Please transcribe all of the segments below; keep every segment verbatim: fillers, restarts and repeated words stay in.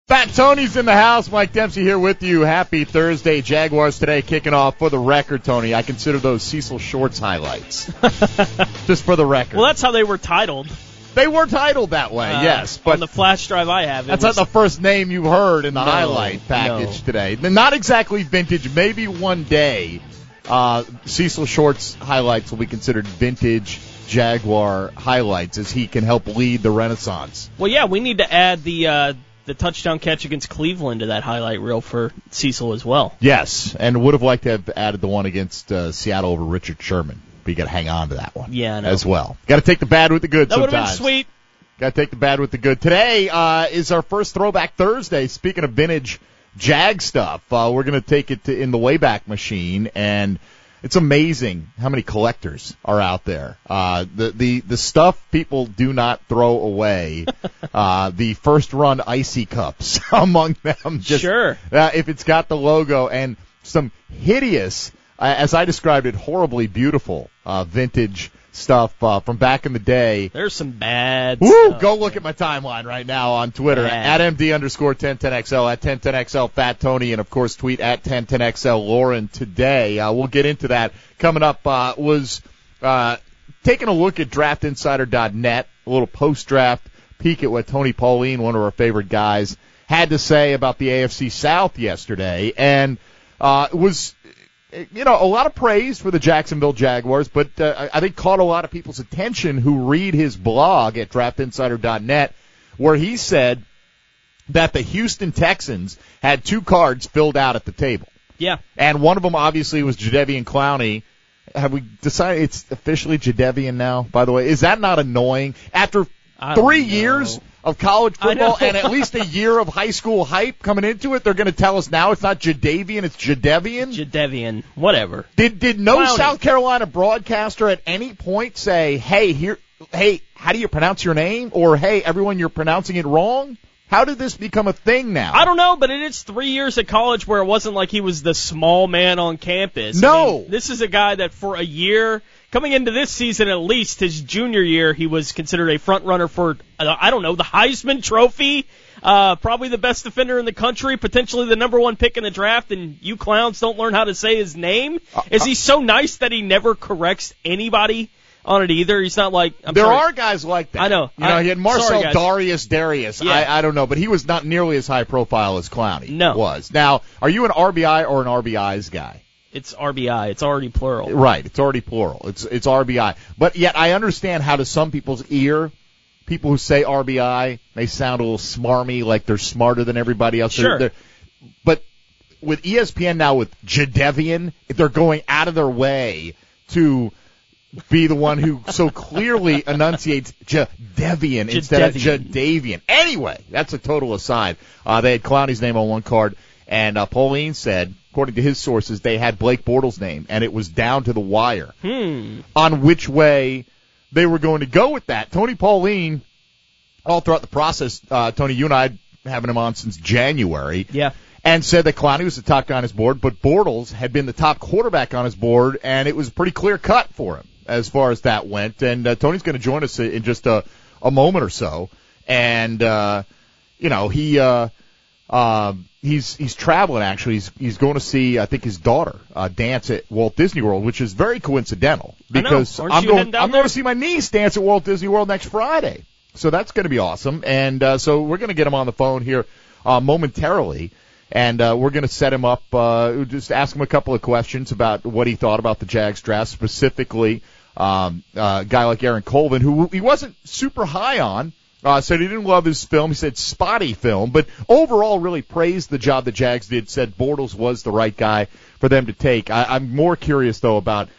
Fat Tony's in the house. Mike Dempsey here with you. Happy Thursday. Jaguars today kicking off. For the record, Tony, I consider those Cecil Shorts highlights. Just for the record. Well, that's how they were titled. They were titled that way, uh, yes. But on the flash drive I have. It that's was, not the first name you've heard in the no, highlight package no. today. Not exactly vintage. Maybe one day uh, Cecil Shorts highlights will be considered vintage Jaguar highlights as he can help lead the renaissance. Well, yeah, we need to add the uh, the touchdown catch against Cleveland to that highlight reel for Cecil as well. Yes, and would have liked to have added the one against uh, Seattle over Richard Sherman. But you got to hang on to that one yeah, I know. as well. Got to take the bad with the good that sometimes. That would have been sweet. Got to take the bad with the good. Today uh, is our first Throwback Thursday. Speaking of vintage Jag stuff, uh, we're going to take it to, in the Wayback Machine, and it's amazing how many collectors are out there. Uh, the, the, the stuff people do not throw away, uh, the first-run icy cups among them. Just, sure. Uh, if it's got the logo and some hideous, uh, as I described it, horribly beautiful uh, vintage stuff uh, from back in the day. There's some bad Woo! stuff. Go look at my timeline right now on Twitter Bad. at MD underscore ten ten X L, at ten ten X L Fat Tony, and of course tweet at ten ten X L Lauren today. Uh, we'll get into that. Coming up uh, was uh, taking a look at draft insider dot net, a little post-draft peek at what Tony Pauline, one of our favorite guys, had to say about the A F C South yesterday, and uh, it was... You know, a lot of praise for the Jacksonville Jaguars, but uh, I think caught a lot of people's attention who read his blog at draft insider dot net, where he said that the Houston Texans had two cards filled out at the table. Yeah. And one of them obviously was Jadeveon Clowney. Have we decided it's officially Jadeveon now, by the way? Is that not annoying? After three years of college football and at least a year of high school hype coming into it, they're going to tell us now it's not Jadeveon, it's Jadeveon? Jadeveon, whatever. Did did no Clowney. South Carolina broadcaster at any point say, hey, here, hey, how do you pronounce your name? Or, hey, everyone, you're pronouncing it wrong? How did this become a thing now? I don't know, but it is three years at college where it wasn't like he was the small man on campus. No. I mean, this is a guy that for a year, coming into this season at least, his junior year, he was considered a front runner for, uh, I don't know, the Heisman Trophy, uh, probably the best defender in the country, potentially the number one pick in the draft, and you clowns don't learn how to say his name? Uh, is he so nice that he never corrects anybody on it either? He's not like... I'm there sorry. are guys like that. I know. You know, I, he had Marcel sorry, Darius Darius. Yeah. I, I don't know, but he was not nearly as high profile as Clowney No. was. Now, are you an R B I or an R B Is guy? It's R B I. It's already plural. Right. It's already plural. It's it's R B I. But yet I understand how to some people's ear, people who say R B I, they sound a little smarmy, like they're smarter than everybody else. Sure. They're, they're, but with E S P N now with Jadeveon, they're going out of their way to be the one who so clearly enunciates Jadeveon instead of Jadeveon. Anyway, that's a total aside. Uh, they had Clowney's name on one card, and uh, Pauline said, according to his sources, they had Blake Bortles' name, and it was down to the wire hmm. on which way they were going to go with that. Tony Pauline, all throughout the process, uh, Tony, you and I having him on since January, Yeah. and said that Clowney was the top guy on his board, but Bortles had been the top quarterback on his board, and it was pretty clear cut for him as far as that went. And uh, Tony's going to join us in just a, a moment or so. And, uh, you know, he uh, uh, he's he's traveling, actually. He's he's going to see, I think, his daughter uh, dance at Walt Disney World, which is very coincidental because Aren't I'm you going heading down I'm there? going to see my niece dance at Walt Disney World next Friday. So that's going to be awesome. And uh, so we're going to get him on the phone here uh, momentarily. And uh, we're going to set him up, uh, just ask him a couple of questions about what he thought about the Jags draft, specifically um, uh, a guy like Aaron Colvin, who he wasn't super high on, uh, said he didn't love his film. He said spotty film, but overall really praised the job the Jags did, said Bortles was the right guy for them to take. I, I'm more curious, though, about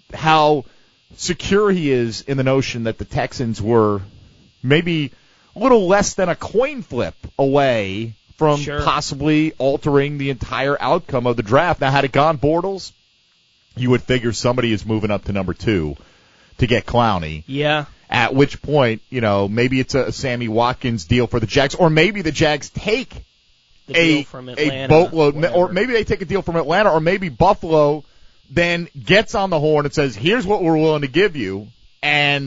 how secure he is in the notion that the Texans were maybe a little less than a coin flip away from Sure. possibly altering the entire outcome of the draft. Now, had it gone Bortles, you would figure somebody is moving up to number two to get Clowney. Yeah. At which point, you know, maybe it's a Sammy Watkins deal for the Jags, or maybe the Jags take The a, deal from Atlanta, a boatload, whatever. or maybe they take a deal from Atlanta, or maybe Buffalo then gets on the horn and says, here's what we're willing to give you, and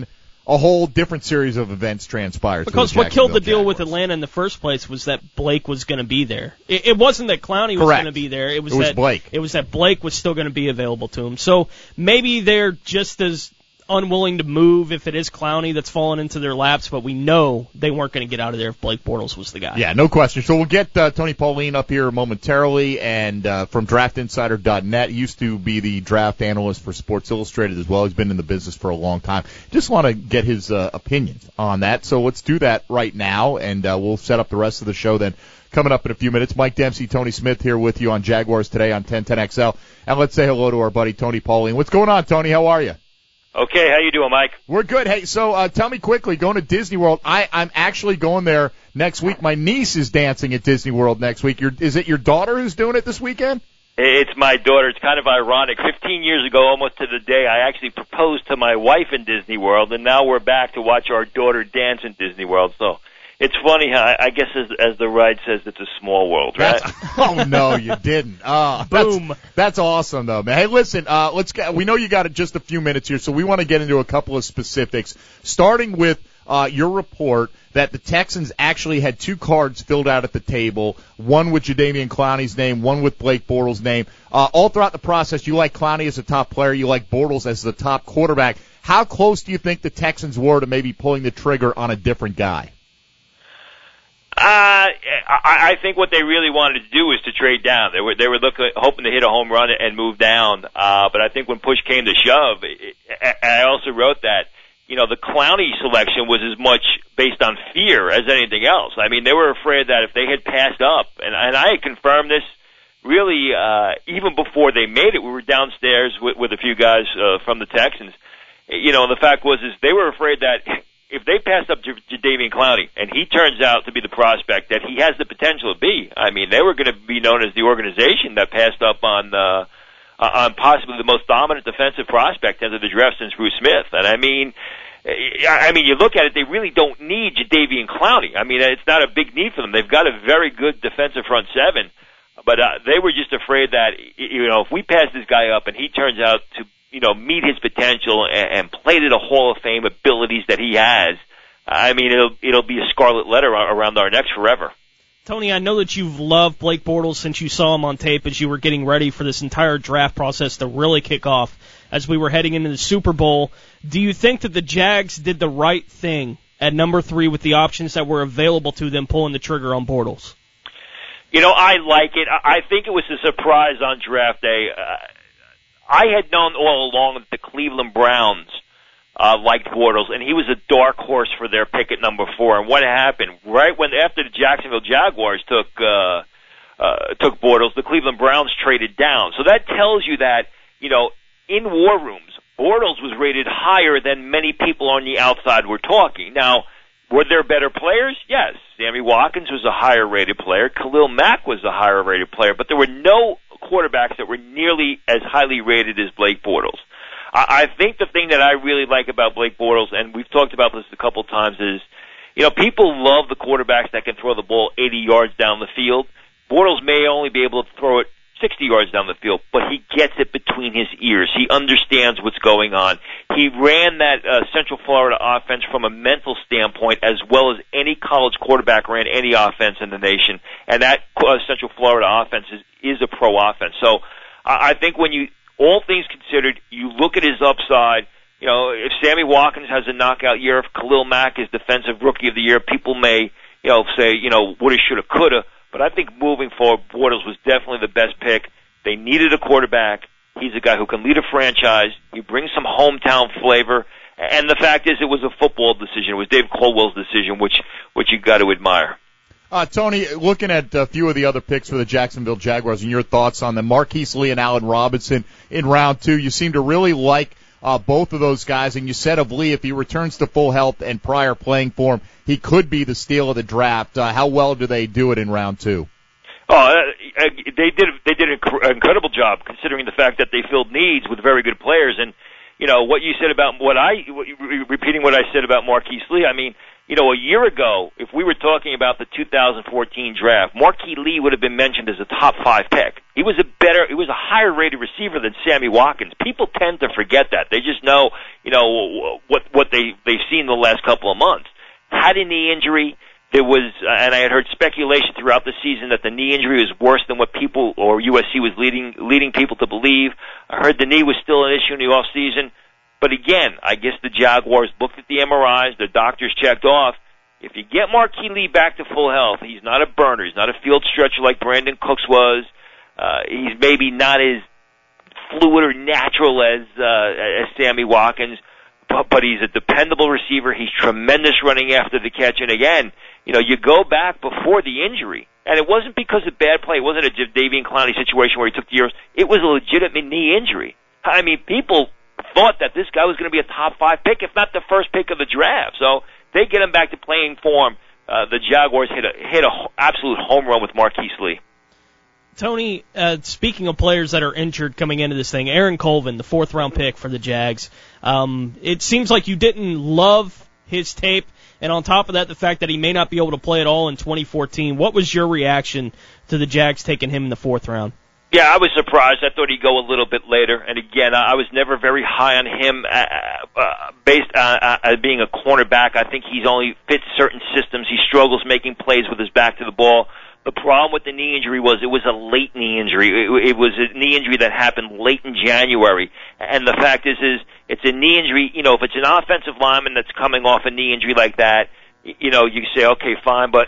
a whole different series of events transpires. Because what killed the deal Jaguars. with Atlanta in the first place was that Blake was going to be there. It, it wasn't that Clowney was going to be there. It was, it was that Blake. It was that Blake was still going to be available to him. So maybe they're just as unwilling to move if it is Clowney that's fallen into their laps, but we know they weren't going to get out of there if Blake Bortles was the guy. Yeah, no question. So we'll get uh, Tony Pauline up here momentarily, and uh, from draft insider dot net. He used to be the draft analyst for Sports Illustrated as well. He's been in the business for a long time. Just want to get his uh, opinions on that. So let's do that right now, and uh, we'll set up the rest of the show then. Coming up in a few minutes, Mike Dempsey, Tony Smith here with you on Jaguars Today on ten ten X L. And let's say hello to our buddy Tony Pauline. What's going on, Tony? How are you? Okay, how you doing, Mike? We're good. Hey, so uh, tell me quickly, going to Disney World, I, I'm actually going there next week. My niece is dancing at Disney World next week. You're, is it your daughter who's doing it this weekend? It's my daughter. It's kind of ironic. Fifteen years ago, almost to the day, I actually proposed to my wife in Disney World, and now we're back to watch our daughter dance in Disney World. So it's funny how, I guess as, as the ride says, it's a small world, right? That's, oh, no, you didn't. Uh, Boom. That's, that's awesome, though, man. Hey, listen, uh, let's get, we know you got just a few minutes here, so we want to get into a couple of specifics, starting with uh, your report that the Texans actually had two cards filled out at the table, one with Jadeveon Clowney's name, one with Blake Bortles' name. Uh, all throughout the process, you like Clowney as a top player, you like Bortles as the top quarterback. How close do you think the Texans were to maybe pulling the trigger on a different guy? Uh, I, I think what they really wanted to do was to trade down. They were they were looking, hoping to hit a home run and move down. Uh, but I think when push came to shove, it, it, I also wrote that, you know, the Clowney selection was as much based on fear as anything else. I mean, they were afraid that if they had passed up, and, and I had confirmed this really uh, even before they made it. We were downstairs with, with a few guys uh, from the Texans. You know, and the fact was is they were afraid that if they passed up Jadeveon Clowney, and he turns out to be the prospect that he has the potential to be, I mean, they were going to be known as the organization that passed up on uh, on possibly the most dominant defensive prospect into the draft since Bruce Smith. And I mean, I mean, you look at it, they really don't need Jadeveon Clowney. I mean, it's not a big need for them. They've got a very good defensive front seven, but uh, they were just afraid that, you know, if we pass this guy up and he turns out to, you know, meet his potential and, and play to the Hall of Fame abilities that he has, I mean, it'll it'll be a scarlet letter around our necks forever. Tony, I know that you've loved Blake Bortles since you saw him on tape as you were getting ready for this entire draft process to really kick off as we were heading into the Super Bowl. Do you think that the Jags did the right thing at number three with the options that were available to them pulling the trigger on Bortles? You know, I like it. I think it was a surprise on draft day. Uh, I had known all along that the Cleveland Browns uh, liked Bortles, and he was a dark horse for their pick at number four. And what happened? Right when after the Jacksonville Jaguars took uh, uh, took Bortles, the Cleveland Browns traded down. So that tells you that, you know, in war rooms, Bortles was rated higher than many people on the outside were talking. Now, were there better players? Yes. Sammy Watkins was a higher-rated player. Khalil Mack was a higher-rated player. But there were no quarterbacks that were nearly as highly rated as Blake Bortles. I, I think the thing that I really like about Blake Bortles, and we've talked about this a couple of times, is, you know, people love the quarterbacks that can throw the ball eighty yards down the field. Bortles may only be able to throw it sixty yards down the field, but he gets it between his ears. He understands what's going on. He ran that uh, Central Florida offense from a mental standpoint as well as any college quarterback ran any offense in the nation, and that uh, Central Florida offense is, is a pro offense. So I, I think when you, all things considered, you look at his upside. You know, if Sammy Watkins has a knockout year, if Khalil Mack is Defensive Rookie of the Year, people may, you know, say, you know, woulda, shoulda, coulda. But I think moving forward, Bortles was definitely the best pick. They needed a quarterback. He's a guy who can lead a franchise. He brings some hometown flavor. And the fact is, it was a football decision. It was Dave Colwell's decision, which which you got to admire. Uh, Tony, looking at a few of the other picks for the Jacksonville Jaguars and your thoughts on them, Marquise Lee and Allen Robinson in round two, you seem to really like Uh, both of those guys, and you said of Lee, if he returns to full health and prior playing form, he could be the steal of the draft. Uh, how well do they do it in round two? Oh, uh, they did they did an incredible job considering the fact that they filled needs with very good players. And you know what you said about what I repeating what I said about Marquise Lee. I mean, you know, a year ago, if we were talking about the two thousand fourteen draft, Marquise Lee would have been mentioned as a top five pick. He was a better, he was a higher rated receiver than Sammy Watkins. People tend to forget that. They just know, you know, what what they they've seen the last couple of months. Had a knee injury. There was, uh, and I had heard speculation throughout the season that the knee injury was worse than what people or U S C was leading leading people to believe. I heard the knee was still an issue in the off season. But again, I guess the Jaguars looked at the M R Is, the doctors checked off. If you get Marquis Lee back to full health, he's not a burner. He's not a field stretcher like Brandon Cooks was. Uh, he's maybe not as fluid or natural as uh, as Sammy Watkins, but, but he's a dependable receiver. He's tremendous running after the catch. And again, you know, you go back before the injury, and it wasn't because of bad play. It wasn't a Jadeveon Clowney situation where he took the years. It was a legitimate knee injury. I mean, people thought that this guy was going to be a top five pick, if not the first pick of the draft. So they get him back to playing form. Uh, the Jaguars hit a hit a absolute home run with Marquise Lee. Tony, uh, speaking of players that are injured coming into this thing, Aaron Colvin, the fourth round pick for the Jags. Um, it seems like you didn't love his tape, and on top of that, the fact that he may not be able to play at all in twenty fourteen. What was your reaction to the Jags taking him in the fourth round? Yeah, I was surprised. I thought he'd go a little bit later. And again, I was never very high on him uh, uh, based on uh, uh, being a cornerback. I think he's only fits certain systems. He struggles making plays with his back to the ball. The problem with the knee injury was it was a late knee injury. It, it was a knee injury that happened late in January. And the fact is, is it's a knee injury. You know, if it's an offensive lineman that's coming off a knee injury like that, you know, you say, okay, fine. But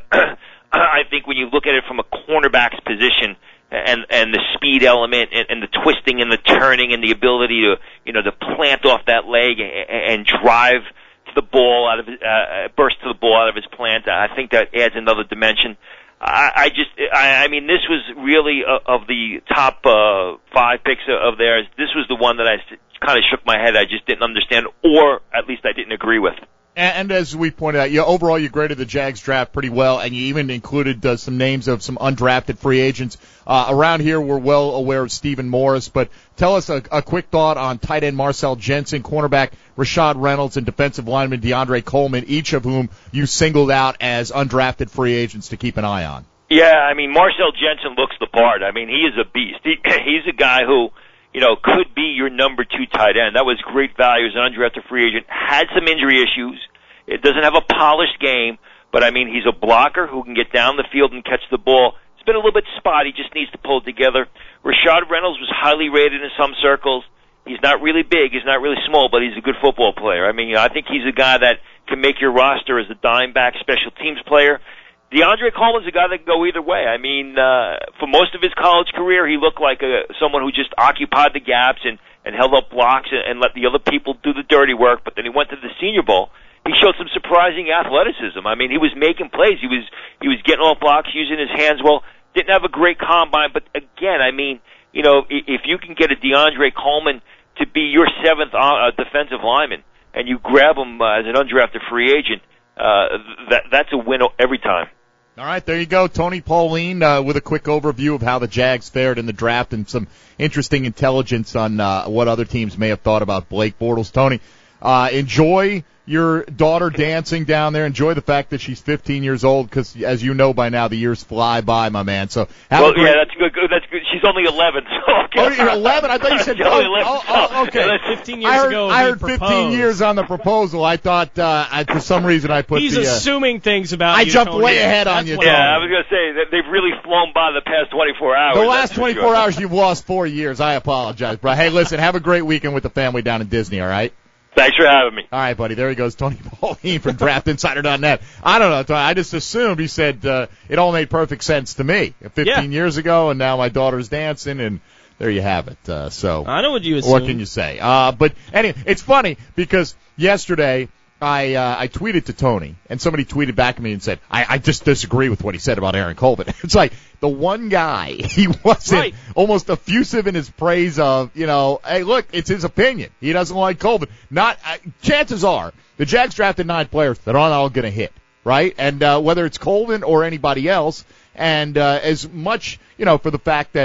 I think when you look at it from a cornerback's position, and and the speed element and, and the twisting and the turning and the ability to, you know, to plant off that leg and, and drive to the ball out of uh, burst to the ball out of his plant, I think that adds another dimension. I, I just, I, I mean, this was really uh, of the top uh, five picks of theirs. This was the one that I kind of shook my head. I just didn't understand, or at least I didn't agree with. And as we pointed out, you know, overall you graded the Jags draft pretty well, and you even included uh, some names of some undrafted free agents. Uh, around here, we're well aware of Stephen Morris, but tell us a, a quick thought on tight end Marcel Jensen, cornerback Rashad Reynolds, and defensive lineman DeAndre Coleman, each of whom you singled out as undrafted free agents to keep an eye on. Yeah, I mean, Marcel Jensen looks the part. I mean, he is a beast. He, he's a guy who, you know, could be your number two tight end. That was great value as an undrafted free agent. Had some injury issues. It doesn't have a polished game, but I mean, he's a blocker who can get down the field and catch the ball. It's been a little bit spotty, just needs to pull it together. Rashad Reynolds was highly rated in some circles. He's not really big, he's not really small, but he's a good football player. I mean, you know, I think he's a guy that can make your roster as a dime back special teams player. DeAndre Coleman's a guy that can go either way. I mean, uh, for most of his college career, he looked like a, someone who just occupied the gaps and, and held up blocks and, and let the other people do the dirty work, but then he went to the Senior Bowl. He showed some surprising athleticism. I mean, he was making plays. He was he was getting off blocks, using his hands well. Didn't have a great combine, but again, I mean, you know, if you can get a DeAndre Coleman to be your seventh uh, defensive lineman, and you grab him uh, as an undrafted free agent, uh, that that's a win every time. All right, there you go. Tony Pauline uh, with a quick overview of how the Jags fared in the draft and some interesting intelligence on uh, what other teams may have thought about Blake Bortles. Tony, uh, enjoy your daughter dancing down there. Enjoy the fact that she's fifteen years old, because, as you know by now, the years fly by, my man. So, have well, a great... yeah, that's good. That's good. She's only eleven. So okay. Oh, you're eleven? I thought you said. oh, oh, oh, okay. Yeah, fifteen years I heard, ago, I heard he fifteen proposed. years on the proposal. I thought, uh, I, for some reason, I put He's the. Uh, assuming things about I you. jumped Tony. way ahead on That's you, what- Yeah, Tony. I was going to say that they've really flown by the past twenty-four hours. The last that's for twenty-four sure. hours, you've lost four years. I apologize, bro. Hey, listen, have a great weekend with the family down in Disney, all right? Thanks for having me. All right, buddy. There he goes, Tony Pauline from Draft Insider dot net. I don't know, Tony. I just assumed he said uh, it all made perfect sense to me fifteen Yeah. years ago, and now my daughter's dancing, and there you have it. Uh, so I know what you assume. what can you say? Uh, but anyway, it's funny because yesterday I uh, I tweeted to Tony, and somebody tweeted back at me and said, I, I just disagree with what he said about Aaron Colvin. It's like the one guy he wasn't Right. almost effusive in his praise of, you know, hey, look, it's his opinion. He doesn't like Colvin. Not uh, chances are the Jags drafted nine players that aren't all going to hit, right? And uh, whether it's Colvin or anybody else, and uh, as much, you know, for the fact that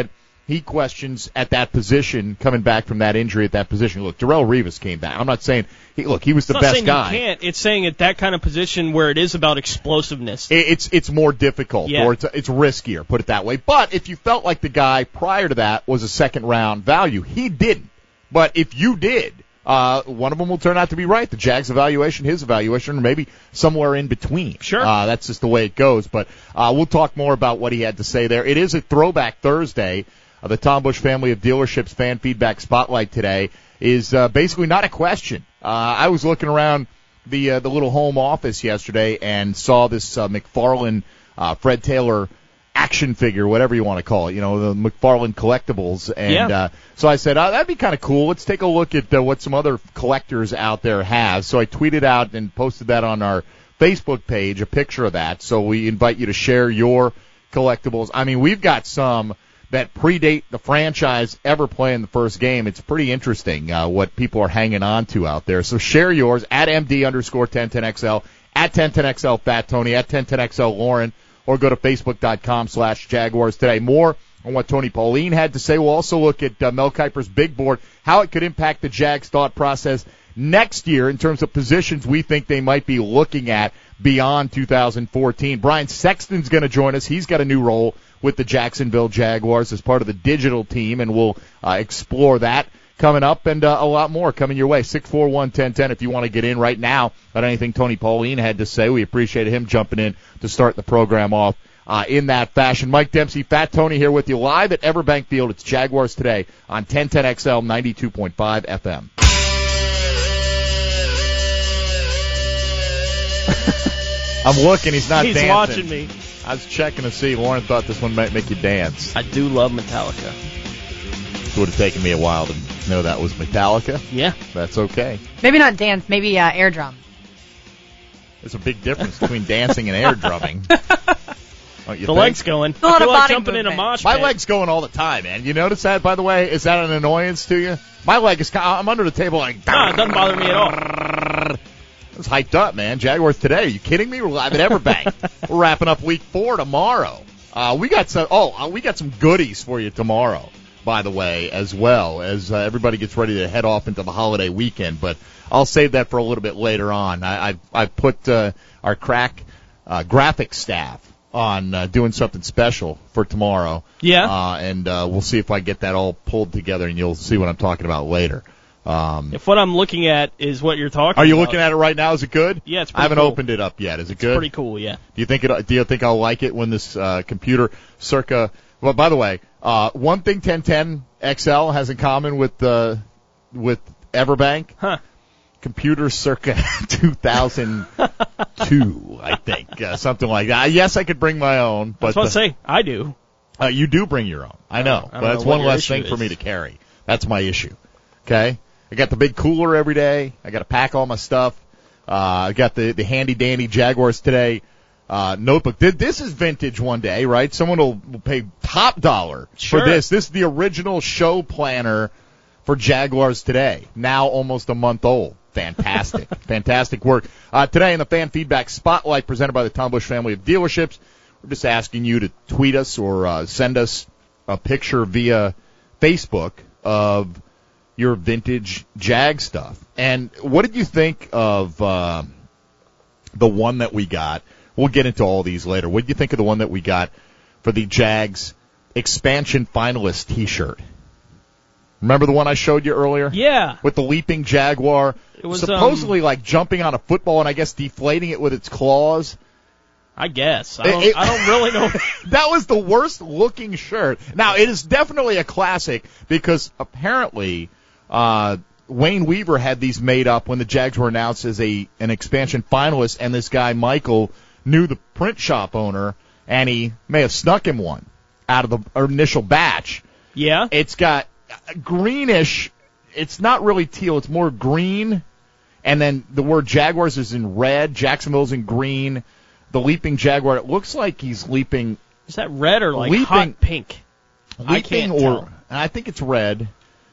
he questions at that position, coming back from that injury at that position. Look, Darrelle Revis came back. I'm not saying he, look, he was the it's not best saying guy. You can't. It's saying at that kind of position where it is about explosiveness. It, it's it's more difficult, yeah. or it's it's riskier, put it that way. But if you felt like the guy prior to that was a second round value, he didn't. But if you did, uh, one of them will turn out to be right. The Jags' evaluation, his evaluation, or maybe somewhere in between. Sure. Uh, that's just the way it goes. But uh, we'll talk more about what he had to say there. It is a Throwback Thursday. Uh, the Tom Busch family of dealerships fan feedback spotlight today is uh, basically not a question. Uh, I was looking around the uh, the little home office yesterday and saw this uh, McFarlane uh, Fred Taylor action figure, whatever you want to call it, you know, the McFarlane collectibles. And yeah. uh, so I said, oh, that'd be kind of cool. Let's take a look at uh, what some other collectors out there have. So I tweeted out and posted that on our Facebook page, a picture of that. So we invite you to share your collectibles. I mean, we've got some that predate the franchise ever playing the first game. It's pretty interesting uh, what people are hanging on to out there. So share yours at M D underscore ten ten X L, at ten ten X L Fat Tony, at ten ten X L Lauren, or go to facebook.com slash Jaguars today. More on what Tony Pauline had to say. We'll also look at uh, Mel Kiper's big board, how it could impact the Jags' thought process next year in terms of positions we think they might be looking at beyond two thousand fourteen. Brian Sexton's going to join us. He's got a new role with the Jacksonville Jaguars as part of the digital team, and we'll uh, explore that coming up, and uh, a lot more coming your way. six four one, ten ten if you want to get in right now on anything Tony Pauline had to say. We appreciated him jumping in to start the program off uh, in that fashion. Mike Dempsey, Fat Tony here with you live at Everbank Field. It's Jaguars Today on ten ten X L ninety-two point five F M. I'm looking. He's not He's dancing. watching me. I was checking to see. Lauren thought this one might make you dance. I do love Metallica. It would have taken me a while to know that was Metallica. Yeah. That's okay. Maybe not dance, maybe uh, air drum. There's a big difference between dancing and air drumming. Don't you The think? legs going. A lot I feel of like body jumping in a movement. mosh My pit. leg's going all the time, man. You notice that, by the way? Is that an annoyance to you? My leg is, I'm under the table like... No, it doesn't bother me at all. It's hyped up, man. Jaguars Today. Are you kidding me? We're live at Everbank. We're wrapping up week four tomorrow. Uh, we got some, oh, uh, we got some goodies for you tomorrow, by the way, as well, as uh, everybody gets ready to head off into the holiday weekend. But I'll save that for a little bit later on. I, I, I put uh, our crack uh, graphic staff on uh, doing something special for tomorrow. Yeah. Uh, and uh, we'll see if I get that all pulled together, and you'll see what I'm talking about later. Um, If what I'm looking at is what you're talking about. are you looking at it right now? Is it good? Yeah, it's pretty I haven't cool. opened it up yet. Is it It's good? pretty cool, yeah. Do you think it? Do you think I'll like it when this uh, computer circa? Well, by the way, uh, one thing ten ten X L has in common with uh, with Everbank, Huh. computer circa two thousand two, I think, uh, something like that. Yes, I could bring my own, I was but about to the- say, I do. uh, you do bring your own. I know, I don't but that's know what one your less issue thing for is. me to carry. That's my issue. Okay, I got the big cooler every day. I got to pack all my stuff. Uh, I got the the handy dandy Jaguars Today uh, notebook. Th- This is vintage one day, right? Someone will, will pay top dollar Sure. for this. This is the original show planner for Jaguars Today. Now almost a month old. Fantastic, fantastic work. Uh, today in the Fan Feedback Spotlight presented by the Tom Busch family of dealerships, we're just asking you to tweet us or uh, send us a picture via Facebook of your vintage Jag stuff. And what did you think of uh, the one that we got? We'll get into all these later. What did you think of the one that we got for the Jags expansion finalist T-shirt? Remember the one I showed you earlier? Yeah. With the leaping Jaguar, It was, supposedly um, like jumping on a football and I guess deflating it with its claws. I guess. I don't, It- I don't really know. That was the worst looking shirt. Now, it is definitely a classic because apparently uh, Wayne Weaver had these made up when the Jags were announced as a an expansion finalist, and this guy, Michael, knew the print shop owner, and he may have snuck him one out of the initial batch. Yeah. It's got greenish. It's not really teal. It's more green. And then the word Jaguars is in red. Jacksonville's in green. The leaping Jaguar, it looks like he's leaping. Is that red or like Leaping- hot pink? I Leaping can't or, tell. and I think it's red.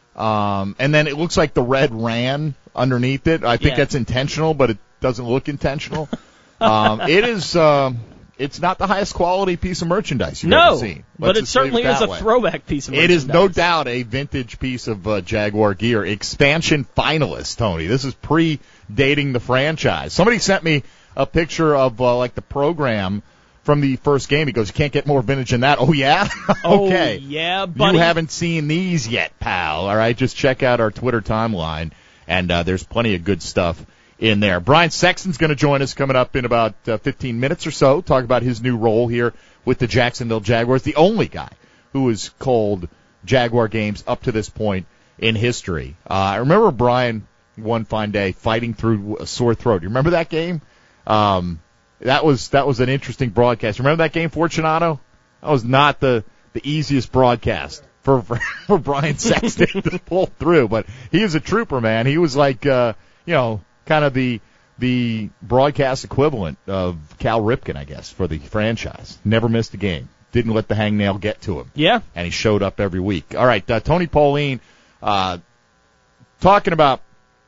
Um, and then it looks like the red ran underneath it. I think Yeah. that's intentional, but it doesn't look intentional. um, it is, um, it's not the highest quality piece of merchandise you've no, ever seen. but Let's it just leave certainly it is that a way. throwback piece of It merchandise. is no doubt a vintage piece of uh, Jaguar gear. Expansion finalist, Tony. This is pre-dating the franchise. Somebody sent me a picture of uh, like the program from the first game. He goes, you can't get more vintage than that. Oh, yeah? Okay. Oh, yeah, buddy. You haven't seen these yet, pal. All right, just check out our Twitter timeline, and uh, there's plenty of good stuff in there. Brian Sexton's going to join us coming up in about uh, fifteen minutes or so, talk about his new role here with the Jacksonville Jaguars, the only guy who has called Jaguar games up to this point in history. Uh, I remember Brian one fine day fighting through a sore throat. You remember that game? Um, that was that was an interesting broadcast. Remember that game, Fortunato? That was not the, the easiest broadcast for, for, for Brian Sexton to pull through, but he is a trooper, man. He was like, uh, you know, kind of the the broadcast equivalent of Cal Ripken, I guess, for the franchise. Never missed a game. Didn't let the hangnail get to him. Yeah. And he showed up every week. All right, uh, Tony Pauline uh, talking about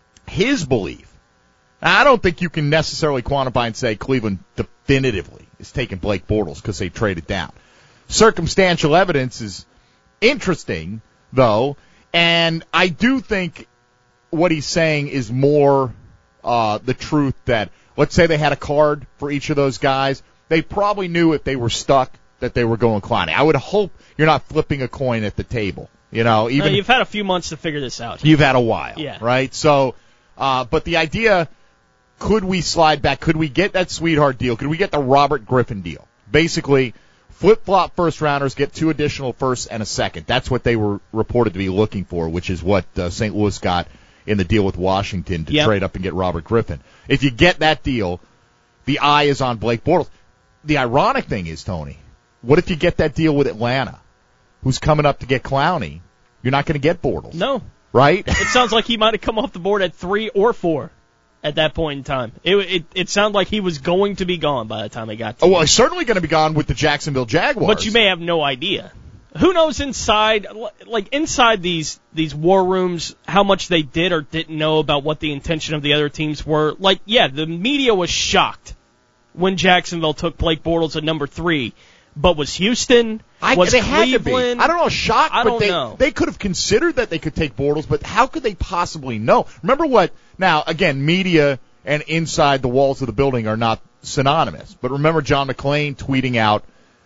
his belief. Now, I don't think you can necessarily quantify and say Cleveland definitively is taking Blake Bortles because they traded down. Circumstantial evidence is interesting, though, and I do think what he's saying is more uh, the truth that, let's say they had a card for each of those guys, they probably knew if they were stuck that they were going Clowney. I would hope you're not flipping a coin at the table. You know, even no, you've had a few months to figure this out. You've had a while, yeah. right? So, uh, but the idea, could we slide back? Could we get that sweetheart deal? Could we get the Robert Griffin deal? Basically, flip-flop first-rounders, get two additional firsts and a second. That's what they were reported to be looking for, which is what uh, Saint Louis got in the deal with Washington to yep. trade up and get Robert Griffin. If you get that deal, the eye is on Blake Bortles. The ironic thing is, Tony, what if you get that deal with Atlanta, who's coming up to get Clowney? You're not going to get Bortles. No. Right? It sounds like he might have come off the board at three or four at that point in time. It it, it sounded like he was going to be gone by the time they got to Oh, him. well, he's certainly going to be gone with the Jacksonville Jaguars. But you may have no idea. Who knows inside, like inside these these war rooms, how much they did or didn't know about what the intention of the other teams were. Like, yeah, the media was shocked when Jacksonville took Blake Bortles at number three. But was Houston, I, was they Cleveland? had to be. I don't know, shocked, I but don't they, know. they could have considered that they could take Bortles, but how could they possibly know? Remember what, now, again, media and inside the walls of the building are not synonymous, but remember John McClain tweeting out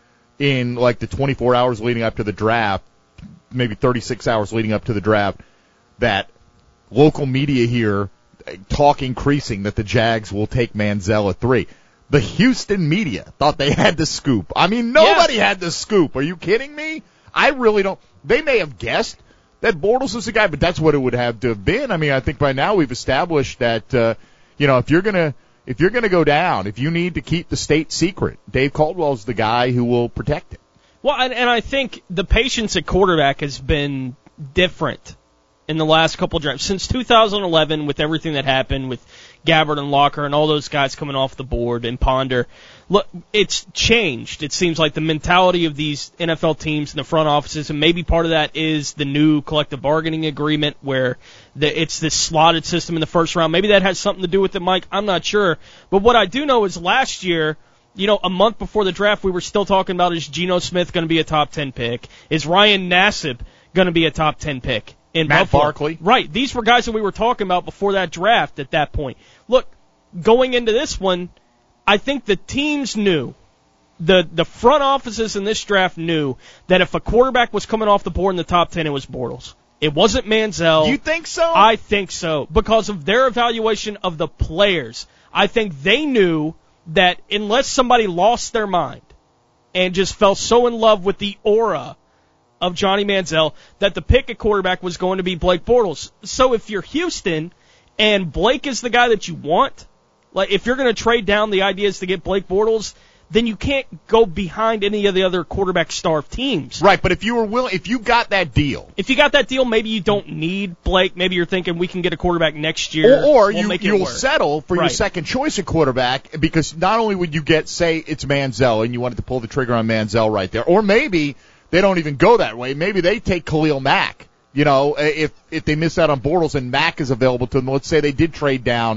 in like the twenty-four hours leading up to the draft, maybe thirty-six hours leading up to the draft, that local media here talk increasing that the Jags will take Manziel at three. The Houston media thought they had the scoop. I mean, nobody yeah. had the scoop. Are you kidding me? I really don't. They may have guessed that Bortles was the guy, but that's what it would have to have been. I mean, I think by now we've established that, uh, you know, if you're gonna if you're gonna go down, if you need to keep the state secret, Dave Caldwell's the guy who will protect it. Well, and, and I think the patience at quarterback has been different in the last couple of drafts. Since two thousand eleven, with everything that happened with Gabbard and Locker and all those guys coming off the board and Ponder, look, it's changed. It seems like the mentality of these N F L teams and the front offices, and maybe part of that is the new collective bargaining agreement where the, it's this slotted system in the first round. Maybe that has something to do with it, Mike. I'm not sure. But what I do know is last year, you know, a month before the draft, we were still talking about, is Geno Smith going to be a top ten pick? Is Ryan Nassib going to be a top ten pick? In Matt Buffalo. Barkley. Right. These were guys that we were talking about before that draft at that point. Look, going into this one, I think the teams knew, the the front offices in this draft knew that if a quarterback was coming off the board in the top ten, it was Bortles. It wasn't Manziel. You think so? I think so. Because of their evaluation of the players. I think they knew that unless somebody lost their mind and just fell so in love with the aura of Johnny Manziel, that the pick at quarterback was going to be Blake Bortles. So if you're Houston and Blake is the guy that you want, like if you're going to trade down, the idea is to get Blake Bortles, then you can't go behind any of the other quarterback starved teams. Right, but if you were willing, if you got that deal, if you got that deal, maybe you don't need Blake. Maybe you're thinking we can get a quarterback next year, or, or we'll you make it you'll work. settle for right. your second choice at quarterback, because not only would you get, say it's Manziel and you wanted to pull the trigger on Manziel right there, or maybe they don't even go that way. Maybe they take Khalil Mack. You know, if if they miss out on Bortles and Mack is available to them, let's say they did trade down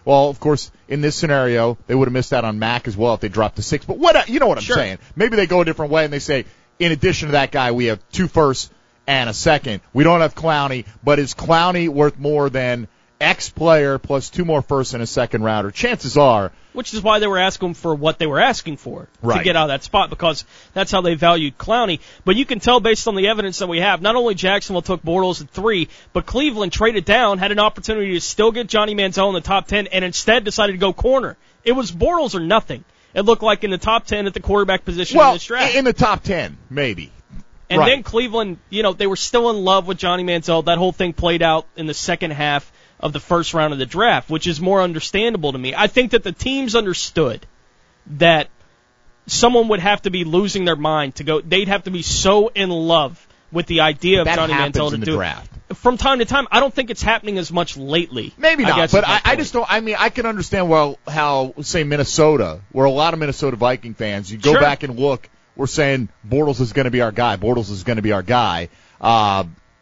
well, of course, in this scenario, they would have missed out on Mack as well if they dropped to six. But what, you know what I'm sure. saying. Maybe they go a different way and they say, in addition to that guy, we have two firsts and a second. We don't have Clowney, but is Clowney worth more than X player plus two more firsts and a second rounder? Chances are. Which is why they were asking for what they were asking for right. to get out of that spot, because that's how they valued Clowney. But you can tell based on the evidence that we have, not only Jacksonville took Bortles at three, but Cleveland traded down, had an opportunity to still get Johnny Manziel in the top ten, and instead decided to go corner. It was Bortles or nothing. It looked like in the top ten at the quarterback position well, in this draft. in the top ten, maybe. And right. then Cleveland, you know, they were still in love with Johnny Manziel. That whole thing played out in the second half of the first round of the draft, which is more understandable to me. I think that the teams understood that someone would have to be losing their mind to go. They'd have to be so in love with the idea of that Johnny Manziel to in the do draft. it. From time to time, I don't think it's happening as much lately. Maybe I not, guess but is my I, I point. just don't. I mean, I can understand well how, say, Minnesota, where a lot of Minnesota Viking fans, you go Sure. back and look, we're saying Bortles is going to be our guy. Bortles is going to be our guy. Uh,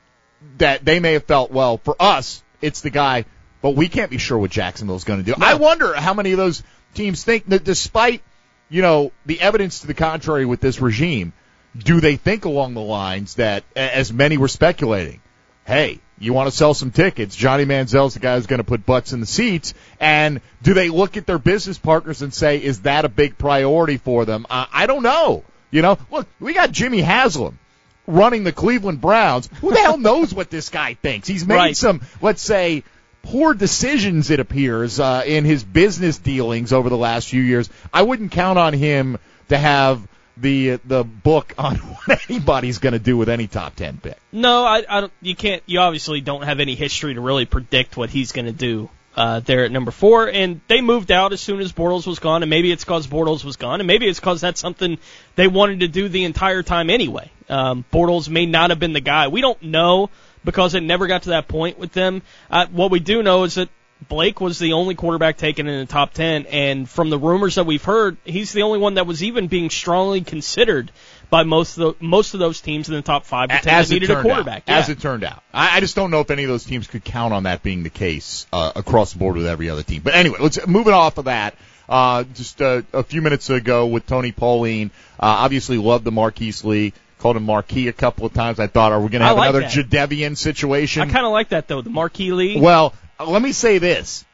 that they may have felt, well, for us, it's the guy. But we can't be sure what Jacksonville's going to do. No. I wonder how many of those teams think that despite, you know, the evidence to the contrary with this regime, do they think along the lines that, as many were speculating, hey, you want to sell some tickets, Johnny Manziel's the guy who's going to put butts in the seats, and do they look at their business partners and say, is that a big priority for them? Uh, I don't know. You know, look, we got Jimmy Haslam running the Cleveland Browns. Who the hell knows what this guy thinks? He's made Right. some, let's say, poor decisions, it appears, uh, in his business dealings over the last few years. I wouldn't count on him to have the the book on what anybody's going to do with any top ten pick. No, I, I don't. You can't. You obviously don't have any history to really predict what he's going to do uh, there at number four. And they moved out as soon as Bortles was gone, and maybe it's because Bortles was gone, and maybe it's because that's something they wanted to do the entire time anyway. Um, Bortles may not have been the guy. We don't know, because it never got to that point with them. Uh, what we do know is that Blake was the only quarterback taken in the top ten, and from the rumors that we've heard, he's the only one that was even being strongly considered by most of the, most of those teams in the top five to ten As that it needed a turned quarterback. out. Yeah. As it turned out. I, I just don't know if any of those teams could count on that being the case uh, across the board with every other team. But anyway, let's moving off of that. Uh, just uh, a few minutes ago with Tony Pauline, uh, obviously loved the Marquise Lee. Called him Marquis a couple of times. I thought, are we going to have I like another that. Jadeveon situation? I kind of like that, though, the Marquis Lee. Well, let me say this,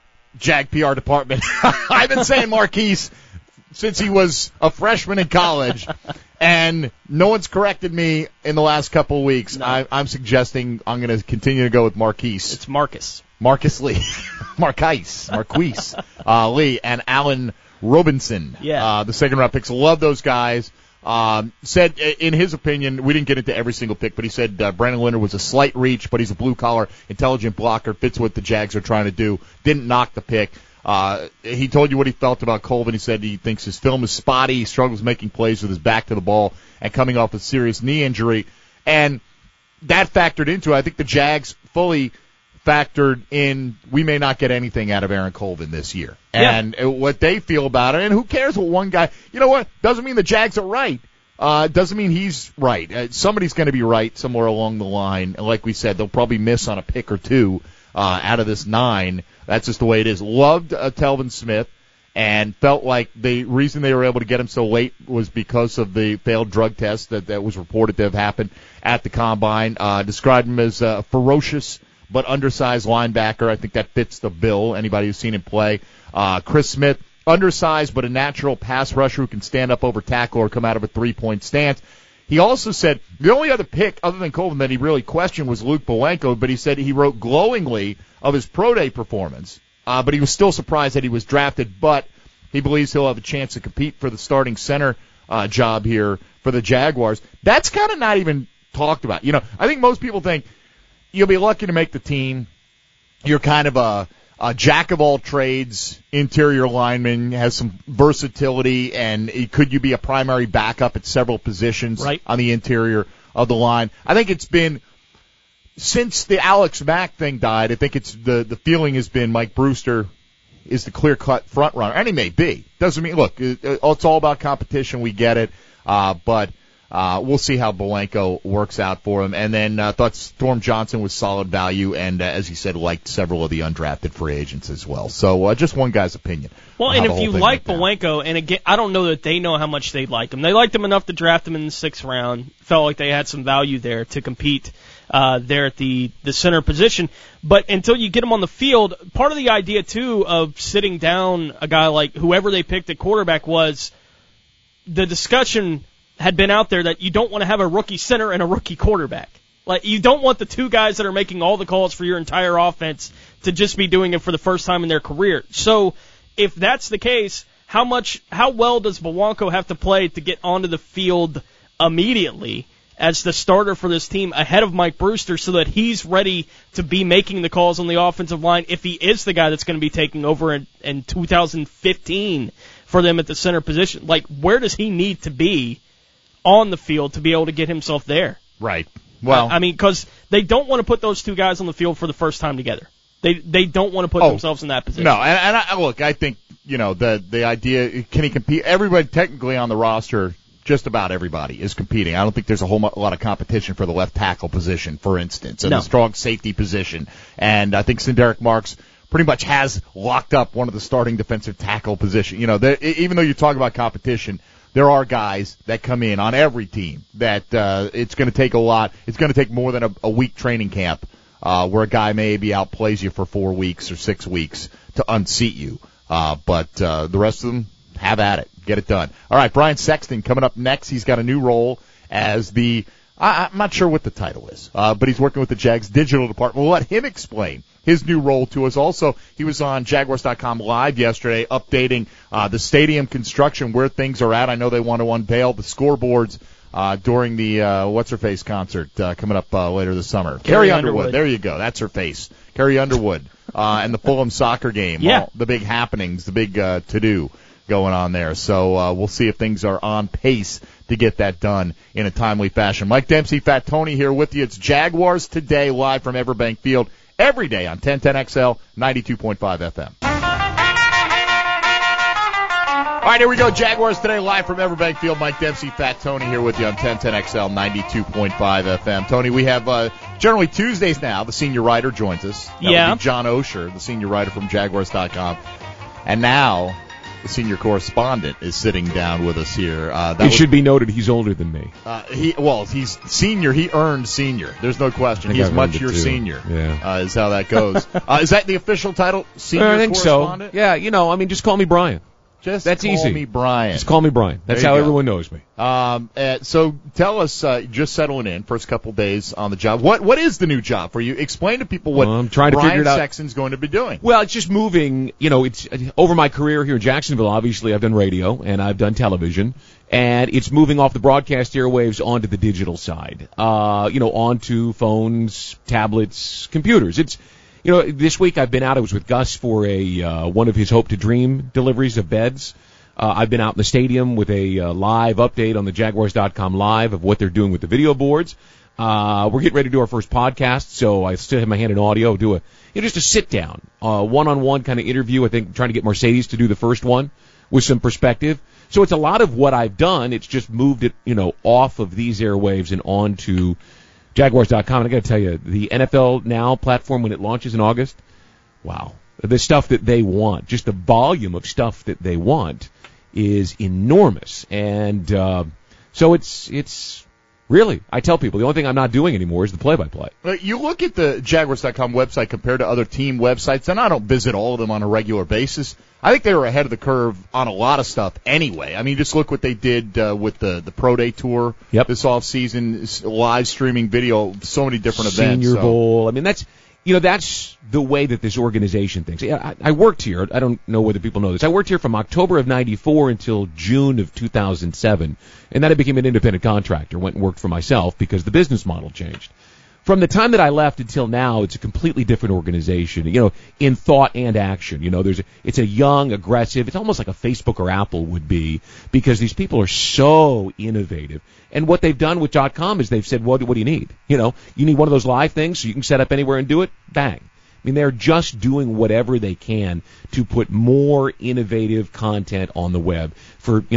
Jag P R department. I've been saying Marquise since he was a freshman in college, and no one's corrected me in the last couple of weeks. No. I, I'm suggesting I'm going to continue to go with Marquise. It's Marcus. Marcus Lee. Marquise. Marquise uh, Lee and Allen Robinson. Yeah. Uh, the second round picks. Love those guys. Um, said, in his opinion, we didn't get into every single pick, but he said uh, Brandon Linder was a slight reach, but he's a blue-collar, intelligent blocker, fits what the Jags are trying to do, didn't knock the pick. Uh, he told you what he felt about Colvin. He said he thinks his film is spotty, he struggles making plays with his back to the ball, and coming off a serious knee injury. And that factored into it. I think the Jags fully factored in we may not get anything out of Aaron Colvin this year. Yeah. And what they feel about it, and who cares what one guy, you know what, doesn't mean the Jags are right. Uh, doesn't mean he's right. Uh, somebody's going to be right somewhere along the line. And like we said, they'll probably miss on a pick or two uh, out of this nine. That's just the way it is. Loved uh, Telvin Smith and felt like the reason they were able to get him so late was because of the failed drug test that, that was reported to have happened at the Combine. Uh, described him as a ferocious but undersized linebacker. I think that fits the bill, anybody who's seen him play. Uh, Chris Smith, undersized but a natural pass rusher who can stand up over tackle or come out of a three-point stance. He also said the only other pick other than Colvin that he really questioned was Luke Bowenko, but he said he wrote glowingly of his pro day performance, uh, but he was still surprised that he was drafted, but he believes he'll have a chance to compete for the starting center uh, job here for the Jaguars. That's kind of not even talked about. You know, I think most people think you'll be lucky to make the team. You're kind of a, a jack-of-all-trades interior lineman, has some versatility, and could you be a primary backup at several positions right. on the interior of the line? I think it's been, since the Alex Mack thing died, I think it's the, the feeling has been Mike Brewster is the clear-cut front runner, and he may be. Doesn't mean, look, it's all about competition. We get it, uh, but Uh, we'll see how Belenko works out for him. And then uh, thought Storm Johnson was solid value, and uh, as you said, liked several of the undrafted free agents as well. So uh, just one guy's opinion. Well, and if you like Belenko, and again, I don't know that they know how much they like him. They liked him enough to draft him in the sixth round. Felt like they had some value there to compete uh, there at the, the center position. But until you get him on the field, part of the idea, too, of sitting down a guy like whoever they picked at quarterback was the discussion had been out there that you don't want to have a rookie center and a rookie quarterback. Like, you don't want the two guys that are making all the calls for your entire offense to just be doing it for the first time in their career. So, if that's the case, how much, how well does Belenko have to play to get onto the field immediately as the starter for this team ahead of Mike Brewster so that he's ready to be making the calls on the offensive line if he is the guy that's going to be taking over in, in two thousand fifteen for them at the center position? Like, where does he need to be on the field to be able to get himself there? Right. Well, I, I mean, because they don't want to put those two guys on the field for the first time together. They they don't want to put oh, themselves in that position. No, and, and I, look, I think, you know, the the idea, can he compete? Everybody technically on the roster, just about everybody is competing. I don't think there's a whole mo- lot of competition for the left tackle position, for instance, and no. the strong safety position. And I think Sinderic Marks pretty much has locked up one of the starting defensive tackle position. You know, even though you talk about competition, there are guys that come in on every team that uh, it's going to take a lot. It's going to take more than a, a week training camp uh, where a guy maybe outplays you for four weeks or six weeks to unseat you. Uh, but uh, the rest of them, have at it. Get it done. All right, Brian Sexton coming up next. He's got a new role as the, I, I'm not sure what the title is, uh, but he's working with the Jags digital department. We'll let him explain his new role to us. Also, he was on Jaguars dot com live yesterday updating uh, the stadium construction, where things are at. I know they want to unveil the scoreboards uh, during the uh, What's-Her-Face concert uh, coming up uh, later this summer. Carrie, Carrie Underwood. Underwood. There you go. That's her face. Carrie Underwood uh, and the Fulham soccer game. Yeah. All the big happenings, the big uh, to-do going on there. So uh, we'll see if things are on pace to get that done in a timely fashion. Mike Dempsey, Fat Tony here with you. It's Jaguars Today live from Everbank Field every day on ten ten X L, ninety-two point five F M. All right, here we go. Jaguars Today live from Everbank Field. Mike Dempsey, Fat Tony here with you on ten ten X L, ninety-two point five F M. Tony, we have uh, generally Tuesdays now. The senior writer joins us. That yeah. would be John Osher, the senior writer from Jaguars dot com. And now the senior correspondent is sitting down with us here. Uh, that it was, should be noted he's older than me. Uh, he well, he's senior. He earned senior. There's no question. He's I've much earned it your too. senior. Yeah, uh, is how that goes. uh, is that the official title? Senior I think correspondent? so. Yeah, you know, I mean, just call me Brian. Just That's call easy. me Brian. Just call me Brian. That's There you how go. everyone knows me. Um, uh, so tell us, uh, just settling in, first couple days on the job. What what is the new job for you? Explain to people what Well, I'm trying to Brian figure it out. Sexton's going to be doing. Well, it's just moving. You know, it's over my career here in Jacksonville. Obviously, I've done radio and I've done television, and it's moving off the broadcast airwaves onto the digital side. Uh, you know, onto phones, tablets, computers. It's you know, this week I've been out. I was with Gus for a uh, one of his Hope to Dream deliveries of beds. Uh, I've been out in the stadium with a uh, live update on the Jaguars dot com live of what they're doing with the video boards. Uh, we're getting ready to do our first podcast, so I still have my hand in audio. Do a you know, just a sit down, uh, one-on-one kind of interview. I think trying to get Mercedes to do the first one with some perspective. So it's a lot of what I've done. It's just moved it, you know, off of these airwaves and onto Jaguars dot com. And I got to tell you, the N F L Now platform when it launches in August, wow, the stuff that they want, just the volume of stuff that they want is enormous. And uh, so it's it's really, I tell people, the only thing I'm not doing anymore is the play-by-play. Well, you look at the Jaguars dot com website compared to other team websites, and I don't visit all of them on a regular basis. I think they were ahead of the curve on a lot of stuff anyway. I mean, just look what they did uh, with the, the Pro Day Tour yep. this offseason, live streaming video, so many different events. Senior so. Bowl. I mean, that's... You know, that's the way that this organization thinks. I, I worked here. I don't know whether people know this. I worked here from October of ninety-four until June of two thousand seven. And then I became an independent contractor, went and worked for myself because the business model changed. From the time that I left until now, it's a completely different organization, you know, in thought and action. You know, there's a, it's a young, aggressive, it's almost like a Facebook or Apple would be because these people are so innovative. And what they've done with .com is they've said, what, what do you need? You know, you need one of those live things so you can set up anywhere and do it? Bang. I mean, they're just doing whatever they can to put more innovative content on the web for, you know,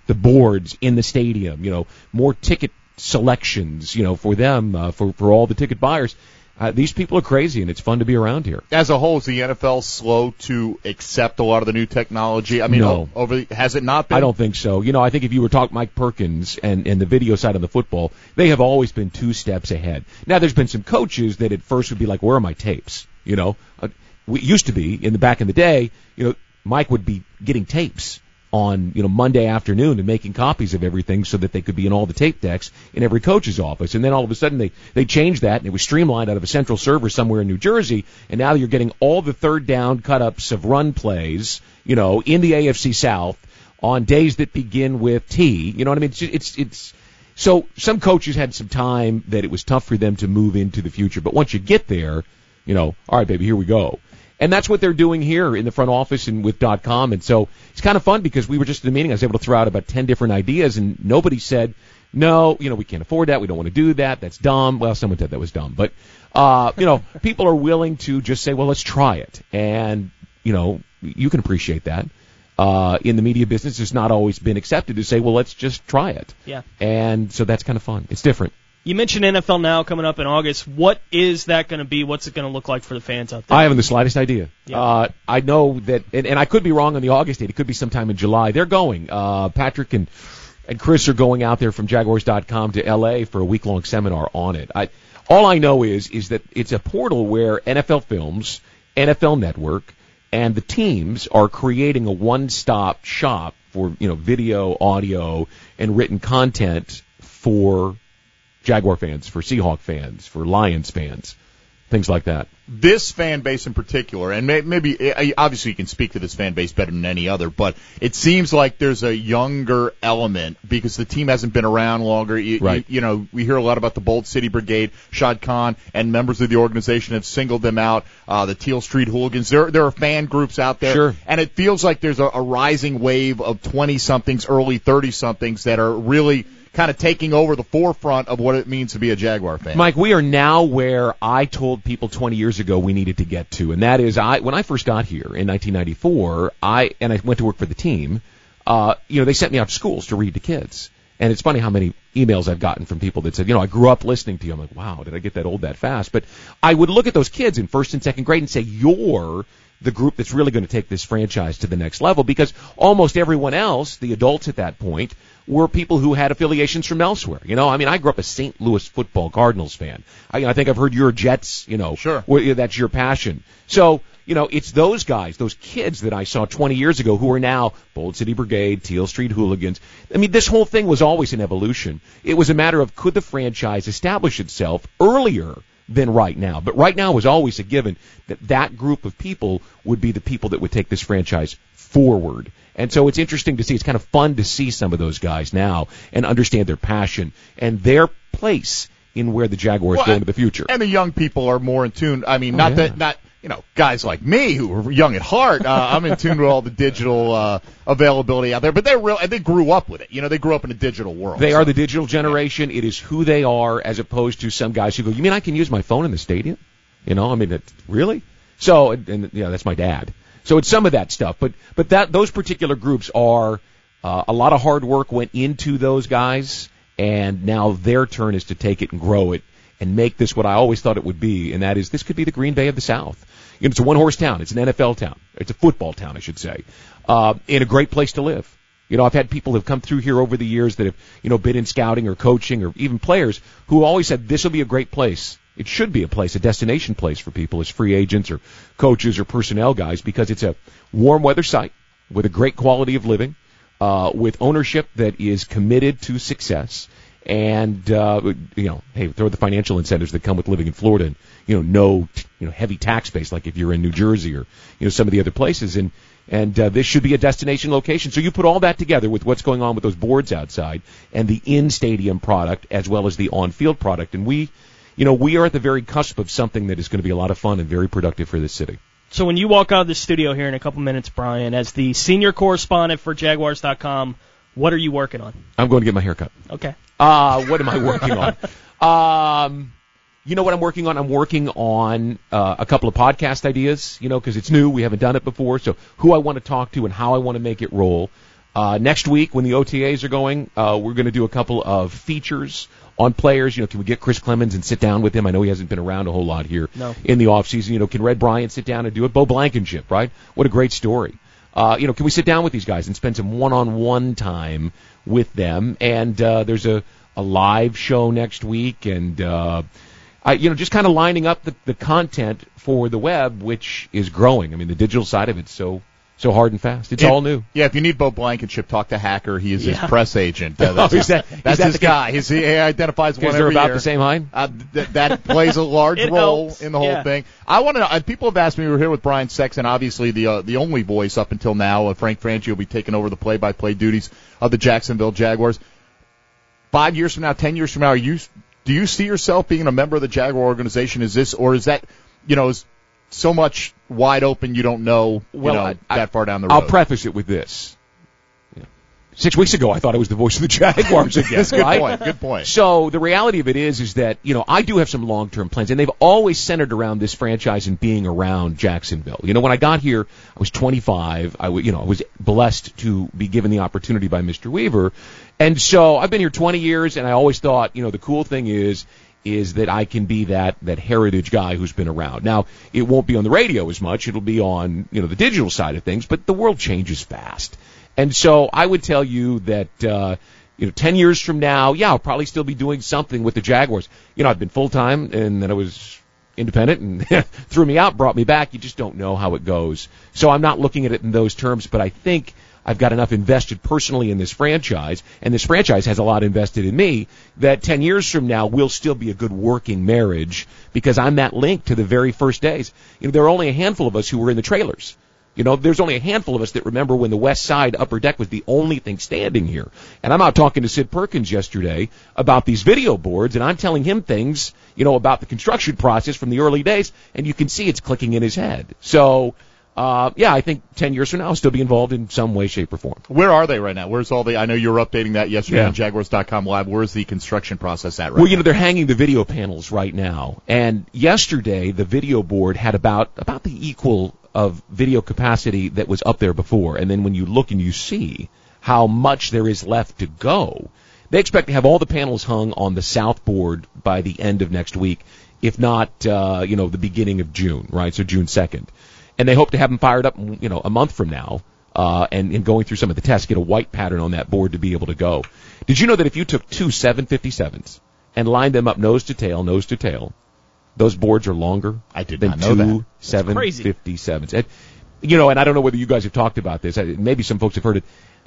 the boards in the stadium, you know, more ticket selections, you know, for them, uh, for, for all the ticket buyers. Uh, these people are crazy, and it's fun to be around here. As a whole, is the N F L slow to accept a lot of the new technology? I mean, no. over has it not been? I don't think so. You know, I think if you were talking Mike Perkins and, and the video side of the football, they have always been two steps ahead. Now, there's been some coaches that at first would be like, where are my tapes? You know, uh, we used to be, in the back in the day, you know, Mike would be getting tapes on, you know, Monday afternoon and making copies of everything so that they could be in all the tape decks in every coach's office. And then all of a sudden they, they changed that, and it was streamlined out of a central server somewhere in New Jersey, and now you're getting all the third down cut-ups of run plays, you know, in the A F C South on days that begin with T. You know what I mean? It's, it's, it's so some coaches had some time that it was tough for them to move into the future. But once you get there, you know, all right, baby, here we go. And that's what they're doing here in the front office and with .com. And so it's kind of fun because we were just in the meeting. I was able to throw out about ten different ideas, and nobody said, no, you know, we can't afford that. We don't want to do that. That's dumb. Well, someone said that was dumb. But, uh, you know, people are willing to just say, well, let's try it. And, you know, you can appreciate that. Uh, in the media business, it's not always been accepted to say, well, let's just try it. Yeah. And so that's kind of fun. It's different. You mentioned N F L Now coming up in August. What is that going to be? What's it going to look like for the fans out there? I haven't the slightest idea. Yeah. Uh, I know that, and, and I could be wrong on the August date. It could be sometime in July. They're going. Uh, Patrick and and Chris are going out there from Jaguars dot com to L A for a week-long seminar on it. I, all I know is is that it's a portal where N F L Films, N F L Network, and the teams are creating a one-stop shop for, you know, video, audio, and written content for Jaguar fans, for Seahawk fans, for Lions fans, things like that. This fan base in particular, and may, maybe obviously you can speak to this fan base better than any other, but it seems like there's a younger element because the team hasn't been around longer. You, right. you, you know, we hear a lot about the Bold City Brigade. Shad Khan and members of the organization have singled them out. Uh, the Teal Street Hooligans. There, there are fan groups out there, sure. And it feels like there's a, a rising wave of twenty-somethings, early thirty-somethings that are really kind of taking over the forefront of what it means to be a Jaguar fan. Mike, we are now where I told people twenty years ago we needed to get to, and that is, I when I first got here in nineteen ninety-four, I and I went to work for the team. Uh, you know, they sent me out to schools to read to kids, and it's funny how many emails I've gotten from people that said, you know, I grew up listening to you. I'm like, wow, did I get that old that fast? But I would look at those kids in first and second grade and say, you're the group that's really going to take this franchise to the next level, because almost everyone else, the adults at that point, were people who had affiliations from elsewhere. You know, I mean, I grew up a Saint Louis football Cardinals fan. I, I think I've heard you're a Jets, you know. Sure. Where, that's your passion. So, you know, it's those guys, those kids that I saw twenty years ago who are now Bold City Brigade, Teal Street Hooligans. I mean, this whole thing was always an evolution. It was a matter of could the franchise establish itself earlier than right now. But right now was always a given that that group of people would be the people that would take this franchise forward. And so it's interesting to see. It's kind of fun to see some of those guys now and understand their passion and their place in where the Jaguars well, go into the future. And the young people are more in tune. I mean, oh, not yeah. that, not, you know, guys like me who are young at heart. Uh, I'm in tune with all the digital uh, availability out there, but they're real. They grew up with it. You know, they grew up in a digital world. They so. are the digital generation. It is who they are, as opposed to some guys who go, "You mean I can use my phone in the stadium?" You know, I mean, it, really? So, and, and yeah, that's my dad. So it's some of that stuff, but but that those particular groups are uh, a lot of hard work went into those guys, and now their turn is to take it and grow it and make this what I always thought it would be, and that is this could be the Green Bay of the South. You know, it's a one-horse town. It's an N F L town. It's a football town, I should say, uh, in a great place to live. You know, I've had people who have come through here over the years that have, you know, been in scouting or coaching or even players who always said this will be a great place. It should be a place, a destination place for people as free agents or coaches or personnel guys, because it's a warm weather site with a great quality of living, uh, with ownership that is committed to success. And, uh, you know, hey, throw the financial incentives that come with living in Florida and, you know, no, you know, heavy tax base like if you're in New Jersey or, you know, some of the other places. And, and, uh, this should be a destination location. So you put all that together with what's going on with those boards outside and the in-stadium product as well as the on-field product. And we, you know, we are at the very cusp of something that is going to be a lot of fun and very productive for this city. So when you walk out of the studio here in a couple minutes, Brian, as the senior correspondent for Jaguars dot com, what are you working on? I'm going to get my hair cut. Okay. Uh, what am I working on? Um, you know what I'm working on? I'm working on uh, a couple of podcast ideas, you know, because it's new. We haven't done it before. So who I want to talk to and how I want to make it roll. Uh, next week, when the O T As are going, uh, we're going to do a couple of features on players. You know, can we get Chris Clemens and sit down with him? I know he hasn't been around a whole lot here No. in the offseason. You know, can Red Bryant sit down and do it? Bo Blankenship, right? What a great story. Uh, you know, can we sit down with these guys and spend some one-on-one time with them? And uh, there's a, a live show next week, and uh, I, you know, just kind of lining up the, the content for the web, which is growing. I mean, the digital side of it's so so hard and fast. It's If- all new. Yeah, if you need Bo Blankenship, talk to Hacker. He is Yeah. his press agent. Uh, that's Oh, is that- that's is that his the- guy. He's, he identifies one Because they're every about year. the same height. Uh, th- that plays a large It role helps. in the whole Yeah. thing. I want to know. Uh, people have asked me. We were here with Brian Sexton, obviously the uh, the only voice up until now. Uh, Frank Franchi will be taking over the play-by-play duties of the Jacksonville Jaguars. Five years from now, ten years from now, are you do you see yourself being a member of the Jaguar organization? Is this, or is that, you know, is so much wide open you don't know, you Well, know, I- I- that far down the road? I'll preface it with this. You know, Six weeks ago, I thought I was the voice of the Jaguars again. That's a good right? point. Good point. So the reality of it is, is that, you know, I do have some long-term plans, and they've always centered around this franchise and being around Jacksonville. You know, when I got here, I was twenty-five. I, w- you know, I was blessed to be given the opportunity by Mister Weaver, and so I've been here twenty years, and I always thought, you know, the cool thing is. is that I can be that, that heritage guy who's been around. Now, it won't be on the radio as much. It'll be on, you know, the digital side of things, but the world changes fast. And so I would tell you that, uh, you know, ten years from now, yeah, I'll probably still be doing something with the Jaguars. You know, I've been full-time, and then I was independent, and threw me out, brought me back. You just don't know how it goes. So I'm not looking at it in those terms, but I think I've got enough invested personally in this franchise, and this franchise has a lot invested in me, that ten years from now we'll still be a good working marriage because I'm that link to the very first days. You know, there are only a handful of us who were in the trailers. You know, there's only a handful of us that remember when the West Side upper deck was the only thing standing here. And I'm out talking to Sid Perkins yesterday about these video boards, and I'm telling him things, you know, about the construction process from the early days, and you can see it's clicking in his head. So, Uh, yeah, I think ten years from now I'll still be involved in some way, shape, or form. Where are they right now? Where's all the? I know you were updating that yesterday Yeah. on Jaguars dot com Live. Where's the construction process at right Well, now? you know, they're hanging the video panels right now. And yesterday, the video board had about about the equal of video capacity that was up there before. And then when you look and you see how much there is left to go, they expect to have all the panels hung on the south board by the end of next week, if not, uh, you know, the beginning of June, right? So June second. And they hope to have them fired up, you know, a month from now, uh, and, and going through some of the tests, get a white pattern on that board to be able to go. Did you know that if you took two seven fifty-sevens and lined them up nose to tail, nose to tail, those boards are longer I did than not know that. two seven crazy. fifty-sevens. And, you know, and I don't know whether you guys have talked about this. I- Maybe some folks have heard it.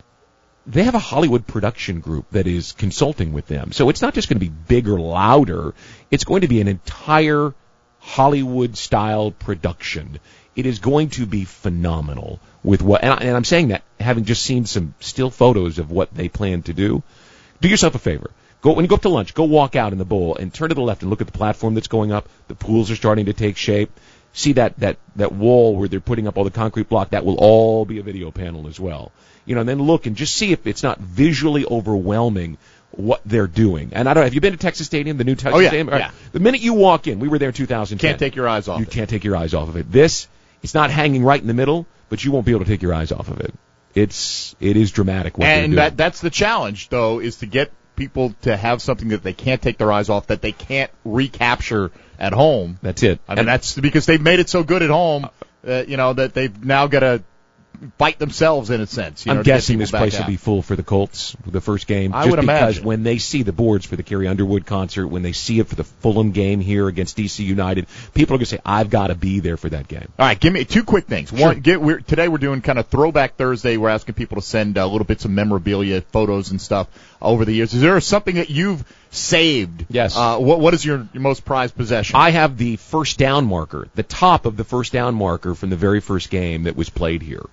They have a Hollywood production group that is consulting with them. So it's not just going to be bigger, louder. It's going to be an entire Hollywood-style production. It is going to be phenomenal with what, and, I, and I'm saying that having just seen some still photos of what they plan to do. Do yourself a favor. Go when you go up to lunch, go walk out in the bowl and turn to the left and look at the platform that's going up. The pools are starting to take shape. See that, that, that wall where they're putting up all the concrete block. That will all be a video panel as well. You know, and then look and just see if it's not visually overwhelming what they're doing. And I don't know, have you been to Texas Stadium, the new Texas Oh, yeah, Stadium? All right. yeah. The minute you walk in, we were there in two thousand ten. Can't take your eyes off You it. can't take your eyes off of it. This, it's not hanging right in the middle, but you won't be able to take your eyes off of it. It's, it is dramatic what they're And doing. that that's the challenge, though, is to get people to have something that they can't take their eyes off, that they can't recapture at home. That's it. I mean, that's because they've made it so good at home, uh, you know, that they've now got to fight themselves in a sense. You know, I'm to get guessing people this back place out. will be full for the Colts, the first game. I just would because imagine. when they see the boards for the Carrie Underwood concert, when they see it for the Fulham game here against D C United, people are going to say, I've got to be there for that game. All right, give me two quick things. One, get we're, today we're doing kind of Throwback Thursday. We're asking people to send uh, little bits of memorabilia, photos, and stuff over the years. Is there something that you've saved? Yes. Uh, what What is your, your most prized possession? I have the first down marker, the top of the first down marker from the very first game that was played here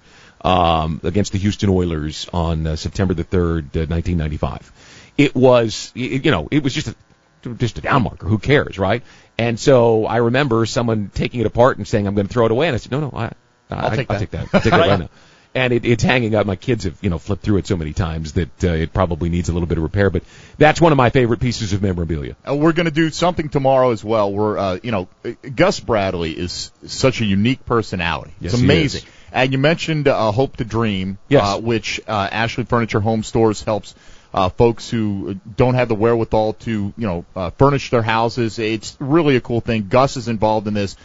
um, against the Houston Oilers on uh, September the third, uh, nineteen ninety-five. It was, it, you know, it was just a just a down marker. Who cares, right? And so I remember someone taking it apart and saying, "I'm going to throw it away," and I said, "No, no, I, I'll I, take I'll that. take that. I'll take that right now." And it, it's hanging up. My kids have, you know, flipped through it so many times that uh, it probably needs a little bit of repair. But that's one of my favorite pieces of memorabilia. Uh, we're going to do something tomorrow as well. We're, uh, you know, uh, Gus Bradley is such a unique personality. Yes, it's he amazing. is. And you mentioned uh, Hope to Dream, Yes. uh, which uh, Ashley Furniture Home Stores helps uh, folks who don't have the wherewithal to, you know, uh, furnish their houses. It's really a cool thing. Gus is involved in this,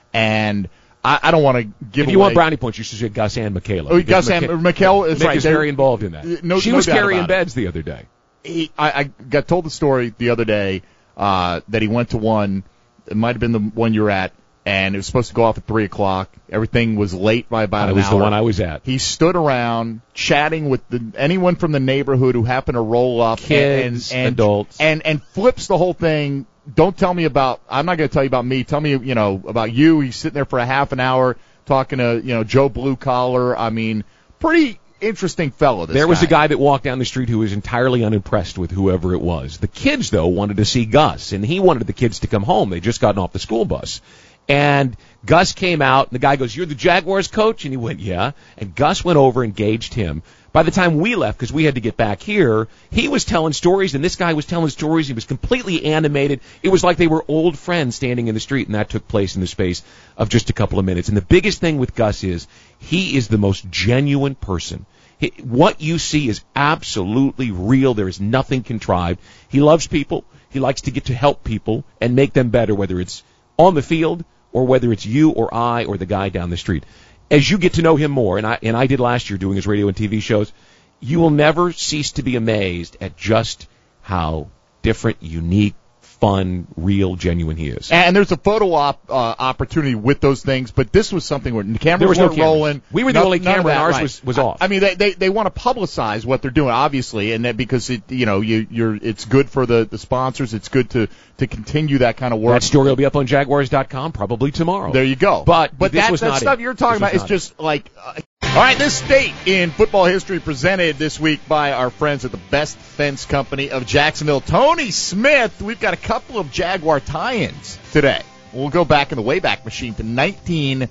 and I, I don't want to give If away. you want brownie points, you should say Gus and Michaela. Oh, Gus Because and Micha- Michaela is Mick right. is very involved in that. No- she no was doubt carrying about it. beds the other day. He, I, I got told the story the other day uh, that he went to one. It might have been the one you're at, and it was supposed to go off at three o'clock. Everything was late by about That an was hour. the one I was at. He stood around chatting with the, anyone from the neighborhood who happened to roll up, Kids, and, and adults. and and flips the whole thing. Don't tell me about. I'm not going to tell you about me. Tell me, you know, about you. He's sitting there for a half an hour talking to, you know, Joe Blue Collar. I mean, pretty interesting fellow. This There was guy. a guy that walked down the street who was entirely unimpressed with whoever it was. The kids, though, wanted to see Gus, and he wanted the kids to come home. They'd just gotten off the school bus. And Gus came out, and the guy goes, "You're the Jaguars coach?" And he went, "Yeah." And Gus went over and engaged him. By the time we left, because we had to get back here, he was telling stories, and this guy was telling stories. He was completely animated. It was like they were old friends standing in the street, and that took place in the space of just a couple of minutes. And the biggest thing with Gus is he is the most genuine person. He, what you see is absolutely real. There is nothing contrived. He loves people. He likes to get to help people and make them better, whether it's on the field or whether it's you or I or the guy down the street. As you get to know him more, and I and I did last year doing his radio and T V shows, you will never cease to be amazed at just how different, unique, fun, real, genuine he is. And there's a photo op uh, opportunity with those things, but this was something where the cameras There was no weren't cameras. rolling. We were the No- only none of camera, and that, ours right. was- was off. I mean, they they, they want to publicize what they're doing, obviously, and that because it you know you you're it's good for the, the sponsors. It's good to to continue that kind of work. That story will be up on Jaguars dot com probably tomorrow. There you go. But but this that, was that not stuff it. you're talking This was about is not it. just like. Uh, all right, this date in football history presented this week by our friends at the Best Fence Company of Jacksonville. Tony Smith, we've got a couple of Jaguar tie-ins today. We'll go back in the Wayback Machine to nineteen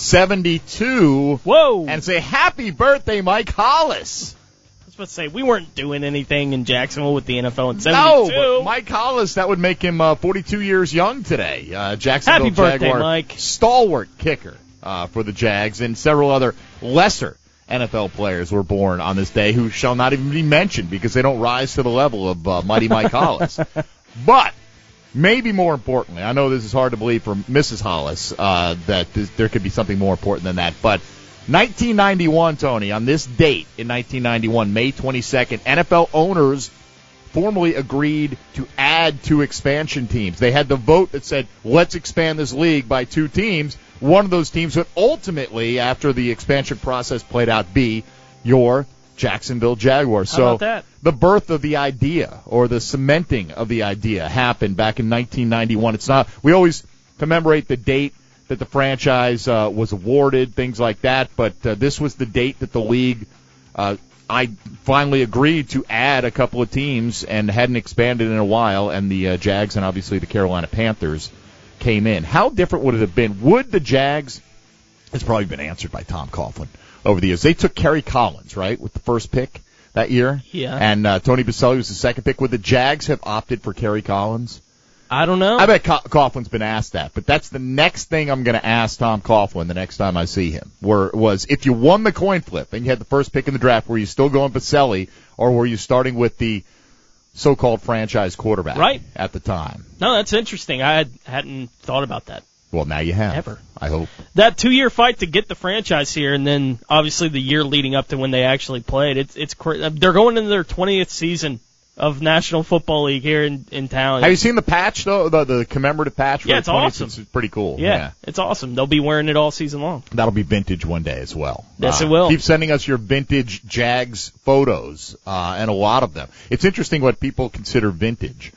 seventy-two. Whoa! And say happy birthday, Mike Hollis. I was about to say, we weren't doing anything in Jacksonville with the N F L in No, seventy-two. but Mike Hollis, that would make him uh, forty-two years young today. Uh, Jacksonville Happy birthday, Jaguar Mike. stalwart kicker uh, for the Jags, and several other lesser N F L players were born on this day who shall not even be mentioned because they don't rise to the level of uh, mighty Mike Hollis. But maybe more importantly, I know this is hard to believe for Missus Hollis uh, that this, there could be something more important than that, but nineteen ninety-one, Tony, on this date in nineteen ninety-one, May twenty-second, N F L owners formally agreed to add two expansion teams. They had the vote that said, let's expand this league by two teams. One of those teams would ultimately, after the expansion process played out, be your Jacksonville Jaguars. How So about that? the birth of the idea, or the cementing of the idea, happened back in nineteen ninety-one. It's not. We always commemorate the date that the franchise uh, was awarded, things like that. But uh, this was the date that the league, uh, I finally agreed to add a couple of teams and hadn't expanded in a while. And the uh, Jags and obviously the Carolina Panthers came in. How different would it have been? Would the Jags? It's probably been answered by Tom Coughlin over the years. They took Kerry Collins, right, with the first pick that year. Yeah. And uh, Tony Baselli was the second pick. Would the Jags have opted for Kerry Collins? I don't know. I bet Co- Coughlin's been asked that, but that's the next thing I'm going to ask Tom Coughlin the next time I see him. Were was if you won the coin flip and you had the first pick in the draft, were you still going Baselli, or were you starting with the so-called franchise quarterback Right. at the time? No, that's interesting. I had, hadn't thought about that. Well, now you have. Ever. I hope. That two-year fight to get the franchise here, and then obviously the year leading up to when they actually played. It's it's cra- they're going into their twentieth season of National Football League here in, in town. Have you seen the patch, though, the, the commemorative patch? For Yeah, the it's twentieth? awesome. It's pretty cool. Yeah, it's awesome. They'll be wearing it all season long. That'll be vintage one day as well. Yes, Uh, it will. Keep sending us your vintage Jags photos, uh, and a lot of them. It's interesting what people consider vintage.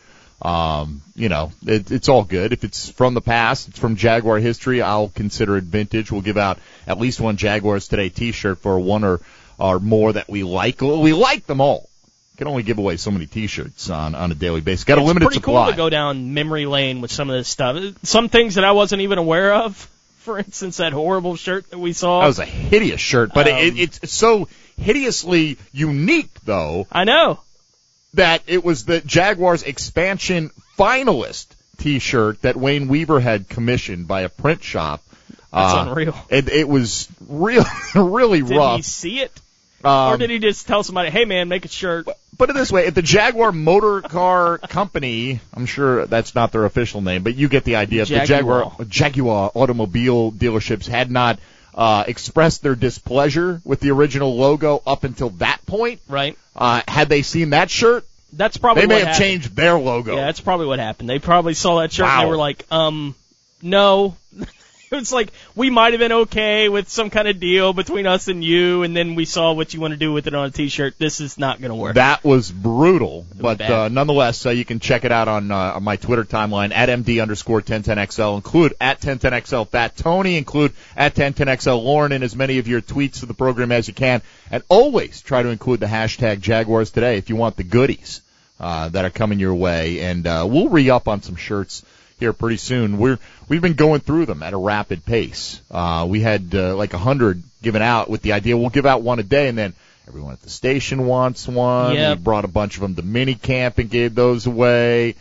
Um, you know, it, it's all good. If it's from the past, it's from Jaguar history, I'll consider it vintage. We'll give out at least one Jaguars Today t-shirt for one or, or more that we like. Well, we like them all. Can only give away so many T-shirts on, on a daily basis. Got a It's limited pretty supply. cool to go down memory lane with some of this stuff. Some things that I wasn't even aware of. For instance, that horrible shirt that we saw. That was a hideous shirt, but Um, it, it's so hideously unique, though, I know. that it was the Jaguars expansion finalist T-shirt that Wayne Weaver had commissioned by a print shop. That's Uh, unreal. It, it was real, really Did rough. he see it? Um, or did he just tell somebody, hey, man, make a shirt? Put it this way, if the Jaguar Motor Car Company, I'm sure that's not their official name, but you get the idea. If the Jaguar. Jaguar, Jaguar automobile dealerships had not uh, expressed their displeasure with the original logo up until that point, Right. uh, had they seen that shirt, That's probably they may what have happened. changed their logo. Yeah, that's probably what happened. They probably saw that shirt and Wow. they were like, um, no. It's like, we might have been okay with some kind of deal between us and you, and then we saw what you want to do with it on a T-shirt. This is not going to work. That was brutal, but bad. uh, nonetheless, uh, you can check it out on, uh, on my Twitter timeline at MD underscore ten ten X L. Include at ten ten X L Fat Tony. Include at ten ten X L Lauren in as many of your tweets to the program as you can. And always try to include the hashtag Jaguars Today if you want the goodies uh, that are coming your way. And uh, we'll re-up on some shirts here pretty soon. We're we've been going through them at a rapid pace. Uh, we had uh, like a hundred given out with the idea we'll give out one a day, and then everyone at the station wants one. Yep. We brought a bunch of them to mini camp and gave those away.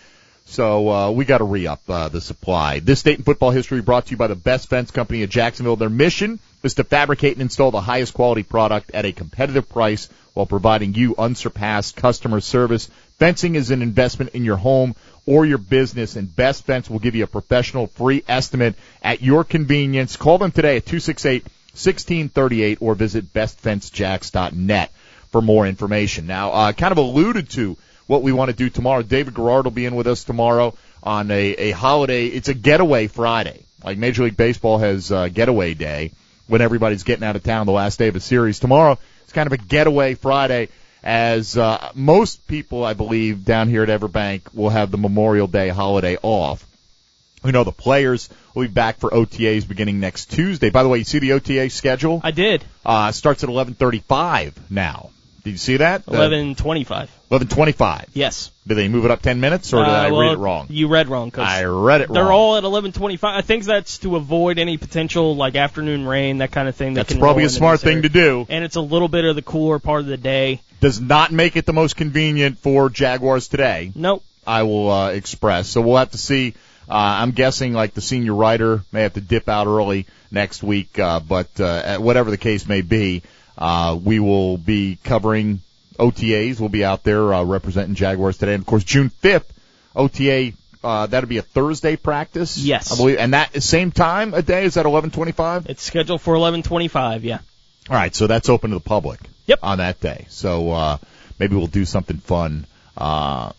So uh, we got to re-up uh, the supply. This Dayton football history brought to you by the Best Fence Company of Jacksonville. Their mission is to fabricate and install the highest quality product at a competitive price while providing you unsurpassed customer service. Fencing is an investment in your home or your business, and Best Fence will give you a professional free estimate at your convenience. Call them today at two six eight, one six three eight or visit best fence jacks dot net for more information. Now, uh, kind of alluded to what we want to do tomorrow. David Garrard will be in with us tomorrow on a, a holiday. It's a getaway Friday. Like Major League Baseball has uh, getaway day when everybody's getting out of town the last day of a series. Tomorrow, it's kind of a getaway Friday, as uh, most people, I believe, down here at Everbank will have the Memorial Day holiday off. We know the players will be back for O T As beginning next Tuesday. By the way, you see the O T A schedule? I did. Uh, starts at eleven thirty-five now. Did you see that? eleven twenty-five. eleven twenty-five. Yes. Did they move it up ten minutes, or did Uh, I well, read it wrong? You read wrong. Cause I read it they're wrong. all at eleven twenty-five. I think that's to avoid any potential like afternoon rain, that kind of thing. That That's can probably roll a into smart this thing area. to do. And it's a little bit of the cooler part of the day. Does not make it the most convenient for Jaguars today. Nope. I will uh, express. So we'll have to see. Uh, I'm guessing like the senior writer may have to dip out early next week, uh, but uh, whatever the case may be, uh, we will be covering O T As. We'll be out there uh, representing Jaguars today. And, of course, June fifth, O T A, uh, that'll be a Thursday practice. Yes. I believe. And that same time a day, is that eleven twenty-five? It's scheduled for eleven twenty-five, yeah. All right, so that's open to the public. Yep. On that day. So uh, maybe we'll do something fun uh,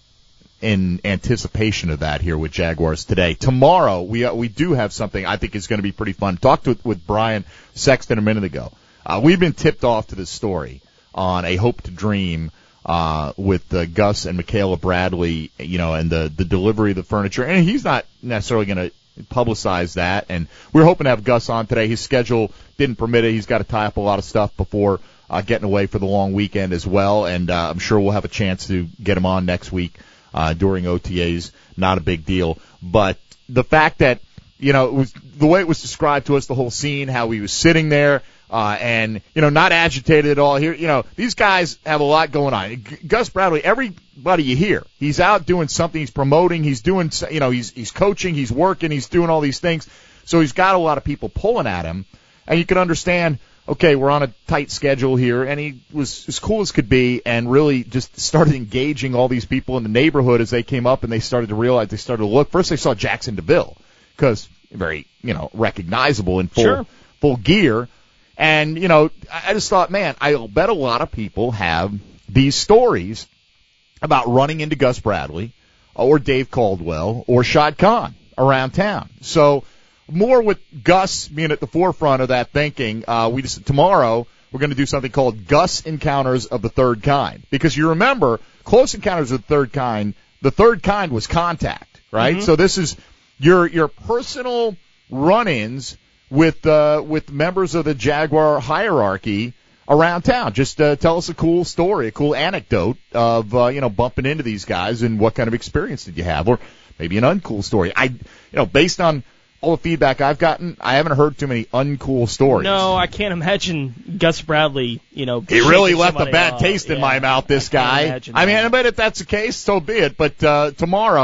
in anticipation of that here with Jaguars today. Tomorrow, we uh, we do have something I think is going to be pretty fun. Talked with, with Brian Sexton a minute ago. Uh, we've been tipped off to this story on A Hope to Dream uh, with uh, Gus and Michaela Bradley, you know, and the, the delivery of the furniture. And he's not necessarily going to publicize that. And we're hoping to have Gus on today. His schedule didn't permit it. He's got to tie up a lot of stuff before uh, getting away for the long weekend as well. And uh, I'm sure we'll have a chance to get him on next week uh, during O T As. Not a big deal. But the fact that, you know, it was the way it was described to us, the whole scene, how he was sitting there, Uh, and, you know, not agitated at all. Here, you know, these guys have a lot going on. G- Gus Bradley, everybody you hear, he's out doing something. He's promoting. He's doing, you know, he's he's coaching. He's working. He's doing all these things. So he's got a lot of people pulling at him. And you can understand, okay, we're on a tight schedule here. And he was as cool as could be and really just started engaging all these people in the neighborhood as they came up and they started to realize, they started to look. First they saw Jackson DeVille because very, you know, recognizable in full Sure. full gear. And, you know, I just thought, man, I'll bet a lot of people have these stories about running into Gus Bradley or Dave Caldwell or Shad Khan around town. So more with Gus being at the forefront of that thinking, uh, we just tomorrow we're going to do something called Gus Encounters of the Third Kind. Because you remember, Close Encounters of the Third Kind, the third kind was contact, right? Mm-hmm. So this is your your personal run-ins with uh, with members of the Jaguar hierarchy around town. Just uh, tell us a cool story, a cool anecdote of uh, you know bumping into these guys and what kind of experience did you have, or maybe an uncool story. I you know based on all the feedback I've gotten, I haven't heard too many uncool stories. No, I can't imagine Gus Bradley, you know. He really shaking left a somebody bad off. taste in Yeah, my mouth, this I can't guy. imagine I mean, that. I bet if that's the case, so be it. But uh, tomorrow,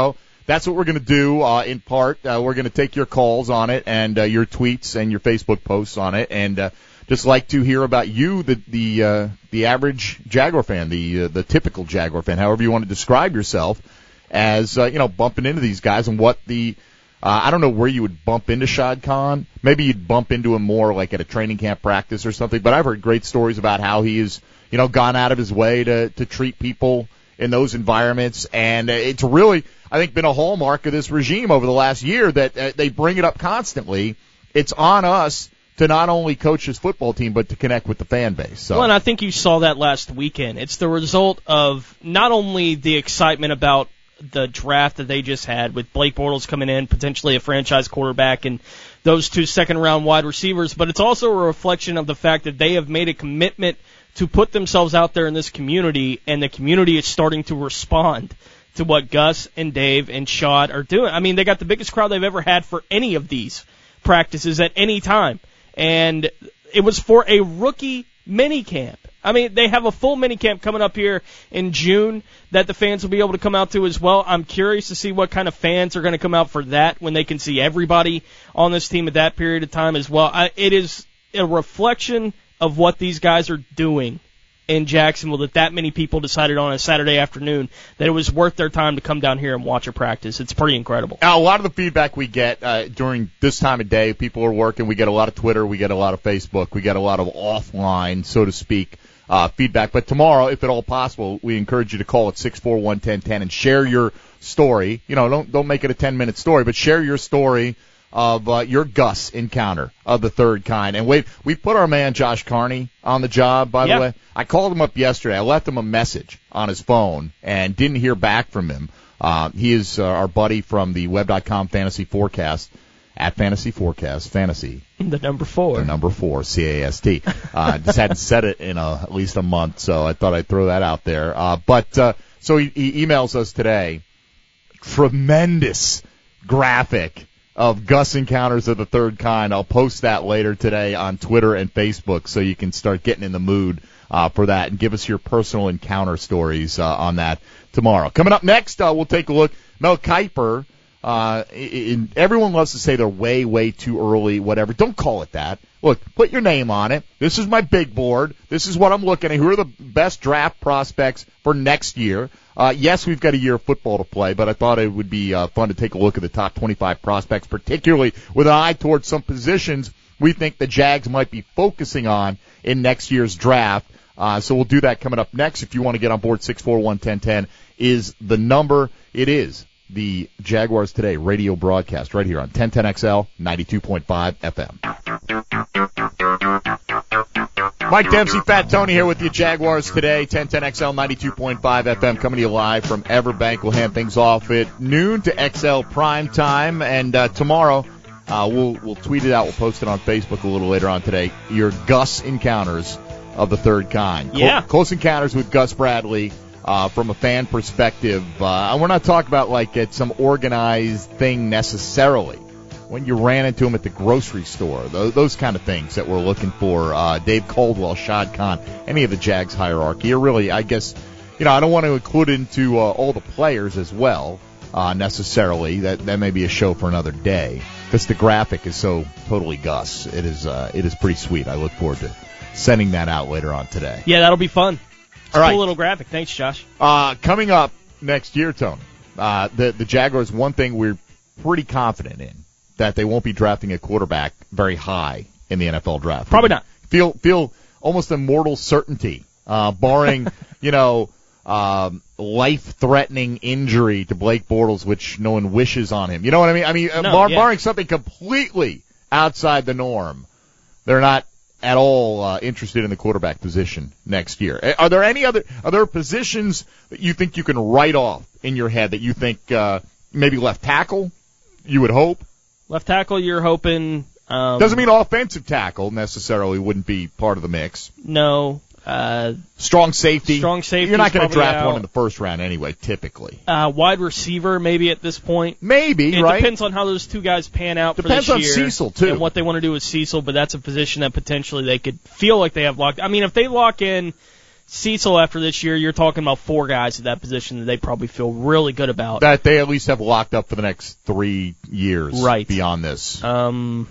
that's what we're going to do uh, in part. Uh, we're going to take your calls on it and uh, your tweets and your Facebook posts on it, and uh, just like to hear about you, the the uh, the average Jaguar fan, the uh, the typical Jaguar fan, however you want to describe yourself, as uh, you know, bumping into these guys and what the uh, I don't know where you would bump into Shad Khan. Maybe you'd bump into him more like at a training camp practice or something. But I've heard great stories about how he has, you know, gone out of his way to to treat people in those environments, and it's really, I think, been a hallmark of this regime over the last year that uh, they bring it up constantly. It's on us to not only coach his football team, but to connect with the fan base. So. Well, and I think you saw that last weekend. It's the result of not only the excitement about the draft that they just had with Blake Bortles coming in, potentially a franchise quarterback, and those two second-round wide receivers, but it's also a reflection of the fact that they have made a commitment to put themselves out there in this community, and the community is starting to respond to what Gus and Dave and Shad are doing. I mean, they got the biggest crowd they've ever had for any of these practices at any time, and it was for a rookie minicamp. I mean, they have a full minicamp coming up here in June that the fans will be able to come out to as well. I'm curious to see what kind of fans are going to come out for that when they can see everybody on this team at that period of time as well. I, it is a reflection of what these guys are doing in Jacksonville that that many people decided on a Saturday afternoon that it was worth their time to come down here and watch a practice. It's pretty incredible. Now, a lot of the feedback we get uh, during this time of day, people are working. We get a lot of Twitter. We get a lot of Facebook. We get a lot of offline, so to speak, uh, feedback. But tomorrow, if at all possible, we encourage you to call at six four one, one zero one zero and share your story. You know, don't don't make it a ten-minute story, but share your story of uh, your Gus encounter of the third kind. And wait, we put our man Josh Carney on the job, by yeah. the way. I called him up yesterday. I left him a message on his phone and didn't hear back from him. Uh, he is uh, our buddy from the web dot com Fantasy Forecast, at Fantasy Forecast, Fantasy. The number four. The number four, C A S T. Uh, just hadn't said it in a, at least a month, so I thought I'd throw that out there. Uh, but uh, so he, he emails us today. Tremendous graphic of Gus encounters of the third kind. I'll post that later today on Twitter and Facebook so you can start getting in the mood uh, for that and give us your personal encounter stories uh, on that tomorrow. Coming up next, uh, we'll take a look. Mel Kiper, uh, in, everyone loves to say they're way, way too early, whatever. Don't call it that. Look, put your name on it. This is my big board. This is what I'm looking at. Who are the best draft prospects for next year? Uh, yes, we've got a year of football to play, but I thought it would be uh, fun to take a look at the top twenty-five prospects, particularly with an eye towards some positions we think the Jags might be focusing on in next year's draft. Uh, so we'll do that coming up next. If you want to get on board, six four one, one zero one zero is the number. It is the Jaguars Today radio broadcast right here on ten ten X L, ninety-two point five F M. Mike Dempsey, Fat Tony here with you. Jaguars Today, ten ten X L, ninety-two point five F M, coming to you live from Everbank. We'll hand things off at noon to X L Prime Time, and uh, tomorrow uh, we'll we'll tweet it out. We'll post it on Facebook a little later on today. Your Gus encounters of the third kind. Yeah. Close, close encounters with Gus Bradley uh, from a fan perspective. Uh, and we're not talking about like it's some organized thing necessarily. When you ran into him at the grocery store, those, those kind of things that we're looking for. Uh, Dave Caldwell, Shad Khan, any of the Jags hierarchy. Or really, I guess, you know, I don't want to include into uh, all the players as well, uh, necessarily. That that may be a show for another day, because the graphic is so totally Gus. It is uh, it is pretty sweet. I look forward to sending that out later on today. Yeah, that'll be fun. It's all a right. cool little graphic. Thanks, Josh. Uh, coming up next year, Tony, uh, the the Jaguars. One thing we're pretty confident in, that they won't be drafting a quarterback very high in the N F L draft. Probably not. Feel feel almost a mortal certainty, uh, barring you know um, life-threatening injury to Blake Bortles, which no one wishes on him. You know what I mean? I mean, uh, No, bar, yeah. barring something completely outside the norm, they're not at all uh, interested in the quarterback position next year. Are there any other are there positions that you think you can write off in your head that you think uh, maybe left tackle? You would hope. Left tackle, you're hoping. Um, Doesn't mean offensive tackle necessarily wouldn't be part of the mix. No. Uh, Strong safety. Strong safety. You're not going to probably draft out. one in the first round anyway, typically. Uh, wide receiver, maybe at this point. Maybe, It right? depends on how those two guys pan out Depends for on this year. Cecil, too. And what they want to do with Cecil, but that's a position that potentially they could feel like they have locked. I mean, if they lock in Cecil, after this year, you're talking about four guys at that position that they probably feel really good about. That they at least have locked up for the next three years right. beyond this. Um,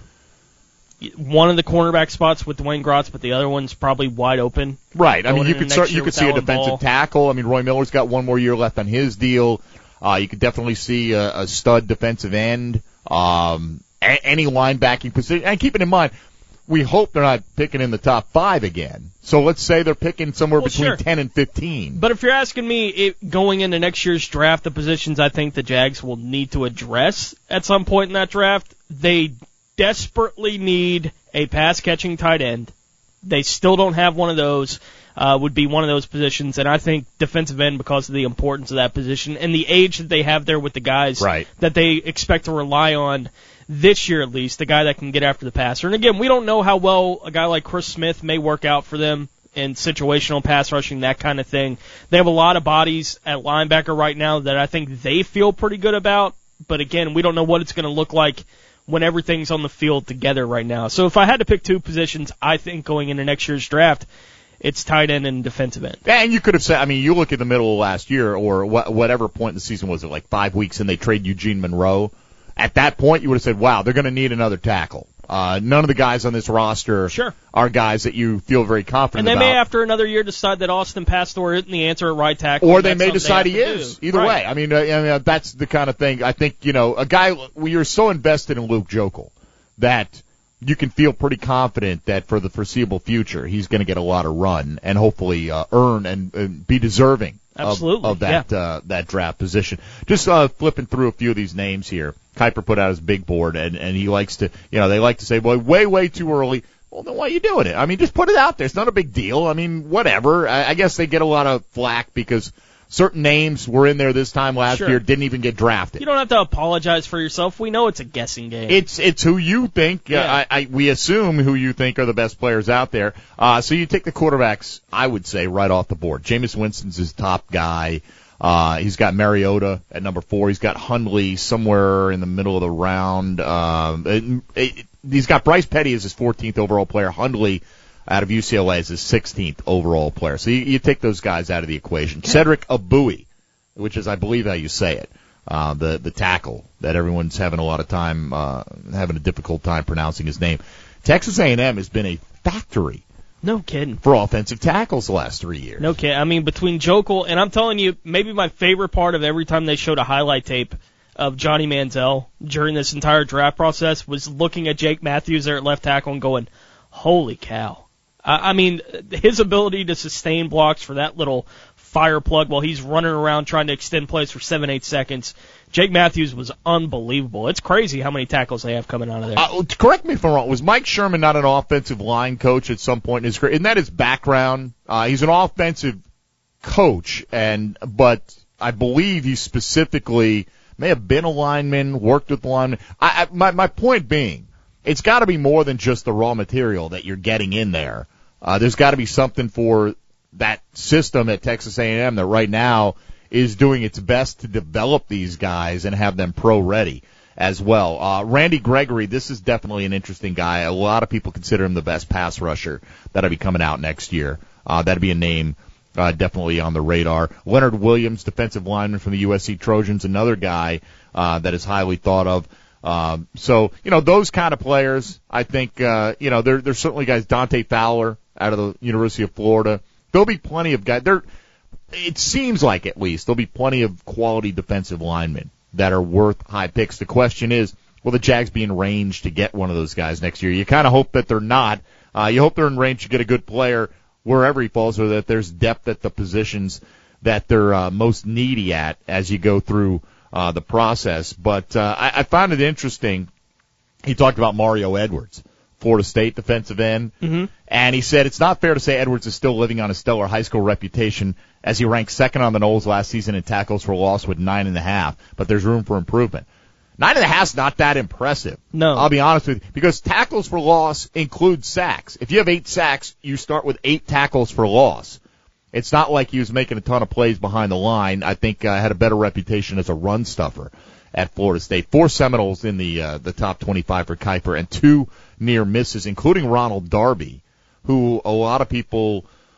one of the cornerback spots with Dwayne Grotz, but the other one's probably wide open. Right. I mean, you into could start, you could next see year a with Alan defensive Ball. tackle. I mean, Roy Miller's got one more year left on his deal. Uh, you could definitely see a, a stud defensive end. Um, a, any linebacking position. And keeping in mind, we hope they're not picking in the top five again. So let's say they're picking somewhere Well, between sure. ten and fifteen. But if you're asking me, it, going into next year's draft, the positions I think the Jags will need to address at some point in that draft, they desperately need a pass-catching tight end. They still don't have one of those. Uh, would be one of those positions, and I think defensive end, because of the importance of that position and the age that they have there with the guys Right. that they expect to rely on this year at least, the guy that can get after the passer. And again, we don't know how well a guy like Chris Smith may work out for them in situational pass rushing, that kind of thing. They have a lot of bodies at linebacker right now that I think they feel pretty good about, but again, we don't know what it's going to look like when everything's on the field together right now. So if I had to pick two positions, I think going into next year's draft, it's tight end and defensive end. And you could have said, I mean, you look at the middle of last year, or wh- whatever point in the season was it, like five weeks, and they trade Eugene Monroe. At that point, you would have said, wow, they're going to need another tackle. Uh, none of the guys on this roster Sure. are guys that you feel very confident And they about. may, after another year, decide that Austin Pastore isn't the answer at right tackle. Or and they that's may something decide they he have to is. do. Either Right. way, I mean, uh, I mean uh, that's the kind of thing. I think, you know, a guy, we are so invested in Luke Jokel that you can feel pretty confident that for the foreseeable future, he's going to get a lot of run and hopefully uh, earn and, and be deserving of, Absolutely, of that yeah. uh, that draft position. Just uh, flipping through a few of these names here. Kuiper put out his big board, and, and he likes to, you know, they like to say, boy, way, way too early. Well, then why are you doing it? I mean, just put it out there. It's not a big deal. I mean, whatever. I, I guess they get a lot of flack because certain names were in there this time last Sure. year, didn't even get drafted. You don't have to apologize for yourself. We know it's a guessing game. It's it's who you think. Yeah. Uh, I, I we assume who you think are the best players out there. Uh, so you take the quarterbacks, I would say, right off the board. Jameis Winston's his top guy. Uh, he's got Mariota at number four. He's got Hundley somewhere in the middle of the round. Um, it, it, he's got Bryce Petty as his fourteenth overall player. Hundley out of U C L A as his sixteenth overall player. So you, you take those guys out of the equation. Cedric Abui, which is, I believe, how you say it, uh, the the tackle that everyone's having a lot of time, uh, having a difficult time pronouncing his name. Texas A and M has been a factory no kidding. for offensive tackles the last three years. No kidding. I mean, between Jokel, and I'm telling you, maybe my favorite part of every time they showed a highlight tape of Johnny Manziel during this entire draft process was looking at Jake Matthews there at left tackle and going, holy cow. I mean, his ability to sustain blocks for that little fire plug while he's running around trying to extend plays for seven, eight seconds. Jake Matthews was unbelievable. It's crazy how many tackles they have coming out of there. Uh, correct me if I'm wrong. Was Mike Sherman not an offensive line coach at some point in his career? Isn't that his background? Uh, he's an offensive coach, and but I believe he specifically may have been a lineman, worked with linemen. I, I, my, my point being, it's got to be more than just the raw material that you're getting in there. Uh, there's got to be something for that system at Texas A and M that right now is doing its best to develop these guys and have them pro-ready as well. Uh, Randy Gregory, this is definitely an interesting guy. A lot of people consider him the best pass rusher that'll be coming out next year. Uh, that'd be a name uh, definitely on the radar. Leonard Williams, defensive lineman from the U S C Trojans, another guy uh, that is highly thought of. Um, so, you know, those kind of players, I think, uh, you know, there, there's certainly guys, Dante Fowler out of the University of Florida. There'll be plenty of guys. There, it seems like, at least, there'll be plenty of quality defensive linemen that are worth high picks. The question is, will the Jags be in range to get one of those guys next year? You kind of hope that they're not. Uh, you hope they're in range to get a good player wherever he falls, or that there's depth at the positions that they're uh, most needy at as you go through uh, the process. But uh, I, I found it interesting. He talked about Mario Edwards, Florida State defensive end, mm-hmm. and he said it's not fair to say Edwards is still living on a stellar high school reputation, as he ranked second on the Knolls last season in tackles for loss with nine and a half, but there's room for improvement. Nine and a half's not that impressive. No. I'll be honest with you, because tackles for loss include sacks. If you have eight sacks, you start with eight tackles for loss. It's not like he was making a ton of plays behind the line. I think uh, had a better reputation as a run stuffer at Florida State. Four Seminoles in the uh, the top twenty-five for Kuiper, and two near misses, including Ronald Darby, who a lot of people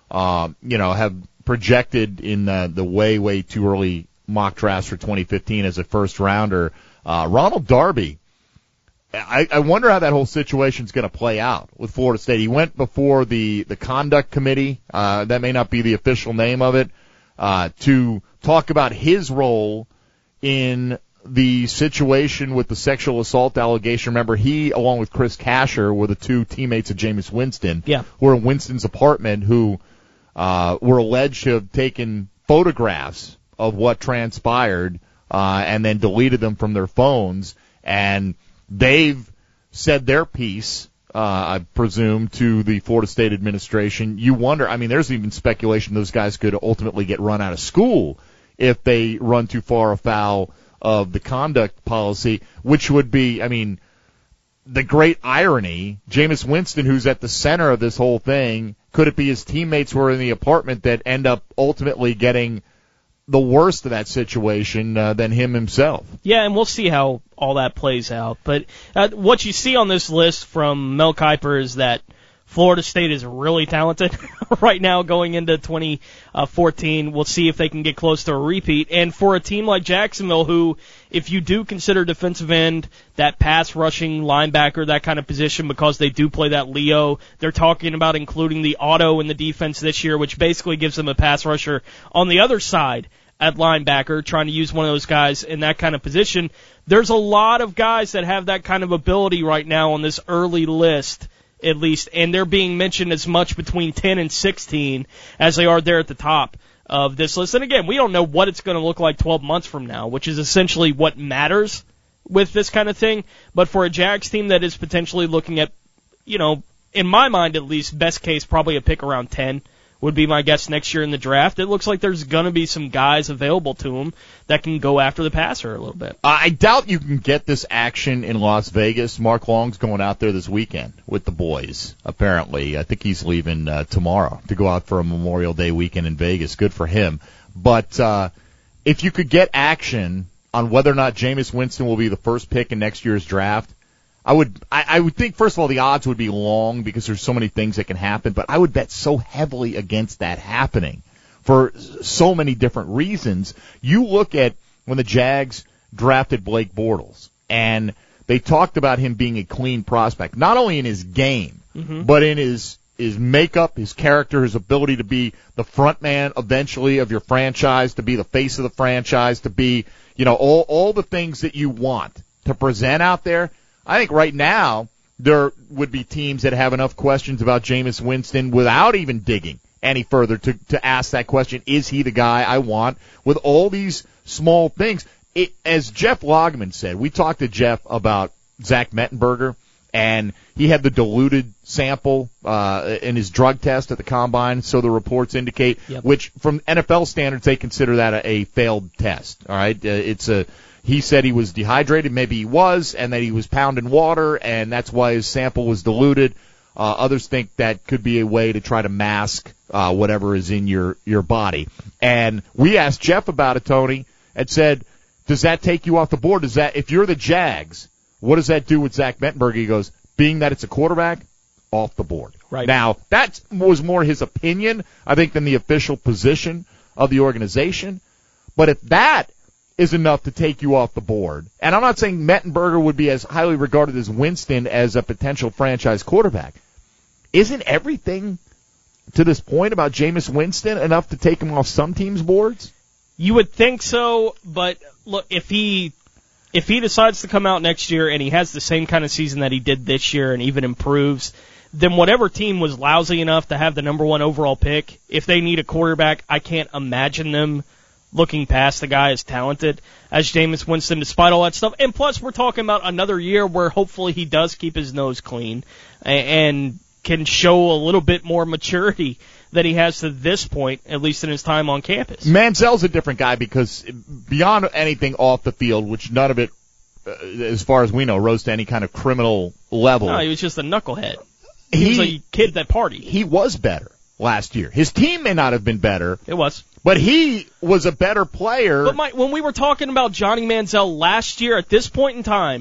um, you know, have projected in the, the way, way too early mock drafts for twenty fifteen as a first rounder. Uh, Ronald Darby, I, I wonder how that whole situation is going to play out with Florida State. He went before the, the conduct committee, uh, that may not be the official name of it, uh, to talk about his role in the situation with the sexual assault allegation. Remember, he, along with Chris Kasher, were the two teammates of Jameis Winston, yeah. who were in Winston's apartment, who uh, were alleged to have taken photographs of what transpired uh, and then deleted them from their phones. And they've said their piece, uh, I presume, to the Florida State administration. You wonder, I mean, there's even speculation those guys could ultimately get run out of school if they run too far afoul of the conduct policy, which would be, I mean, the great irony. Jameis Winston, who's at the center of this whole thing, could it be his teammates who are in the apartment that end up ultimately getting the worst of that situation uh, than him himself? Yeah, and we'll see how all that plays out. But uh, what you see on this list from Mel Kiper is that Florida State is really talented right now going into twenty fourteen. We'll see if they can get close to a repeat. And for a team like Jacksonville, who, if you do consider defensive end, that pass rushing linebacker, that kind of position, because they do play that Leo, they're talking about including the auto in the defense this year, which basically gives them a pass rusher on the other side at linebacker, trying to use one of those guys in that kind of position. There's a lot of guys that have that kind of ability right now on this early list, at least, and they're being mentioned as much between ten and sixteen as they are there at the top of this list. And again, we don't know what it's going to look like twelve months from now, which is essentially what matters with this kind of thing. But for a Jags team that is potentially looking at, you know, in my mind at least, best case, probably a pick around ten would be my guess next year in the draft. It looks like there's going to be some guys available to them that can go after the passer a little bit. I doubt you can get this action in Las Vegas. Mark Long's going out there this weekend with the boys, apparently. I think he's leaving uh, tomorrow to go out for a Memorial Day weekend in Vegas. Good for him. But uh, if you could get action on whether or not Jameis Winston will be the first pick in next year's draft, I would I, I would think, first of all, the odds would be long because there's so many things that can happen, but I would bet so heavily against that happening for so many different reasons. You look at when the Jags drafted Blake Bortles, and they talked about him being a clean prospect, not only in his game, mm-hmm. but in his his makeup, his character, his ability to be the front man eventually of your franchise, to be the face of the franchise, to be, you know, all all the things that you want to present out there. I think right now there would be teams that have enough questions about Jameis Winston without even digging any further to, to ask that question, is he the guy I want? With all these small things, it, as Jeff Logman said, we talked to Jeff about Zach Mettenberger, and he had the diluted sample uh, in his drug test at the Combine, so the reports indicate, yep. which from N F L standards they consider that a, a failed test. All right, uh, it's a He said he was dehydrated, maybe he was, and that he was pounding water, and that's why his sample was diluted. Uh, others think that could be a way to try to mask uh, whatever is in your, your body. And we asked Jeff about it, Tony, and said, does that take you off the board? Does that, if you're the Jags, what does that do with Zach Mettenberger? He goes, being that it's a quarterback, off the board. Right. Now, that was more his opinion, I think, than the official position of the organization. But if that is enough to take you off the board, and I'm not saying Mettenberger would be as highly regarded as Winston as a potential franchise quarterback, isn't everything to this point about Jameis Winston enough to take him off some teams' boards? You would think so, but look, if he if he decides to come out next year and he has the same kind of season that he did this year and even improves, then whatever team was lousy enough to have the number one overall pick, if they need a quarterback, I can't imagine them looking past the guy as talented as Jameis Winston, despite all that stuff. And plus, we're talking about another year where hopefully he does keep his nose clean and can show a little bit more maturity that he has to this point, at least in his time on campus. Manziel's a different guy because beyond anything off the field, which none of it, uh, as far as we know, rose to any kind of criminal level. No, he was just a knucklehead. He, he was a kid that partied. He was better last year. His team may not have been better. It was. But he was a better player. But Mike, when we were talking about Johnny Manziel last year at this point in time,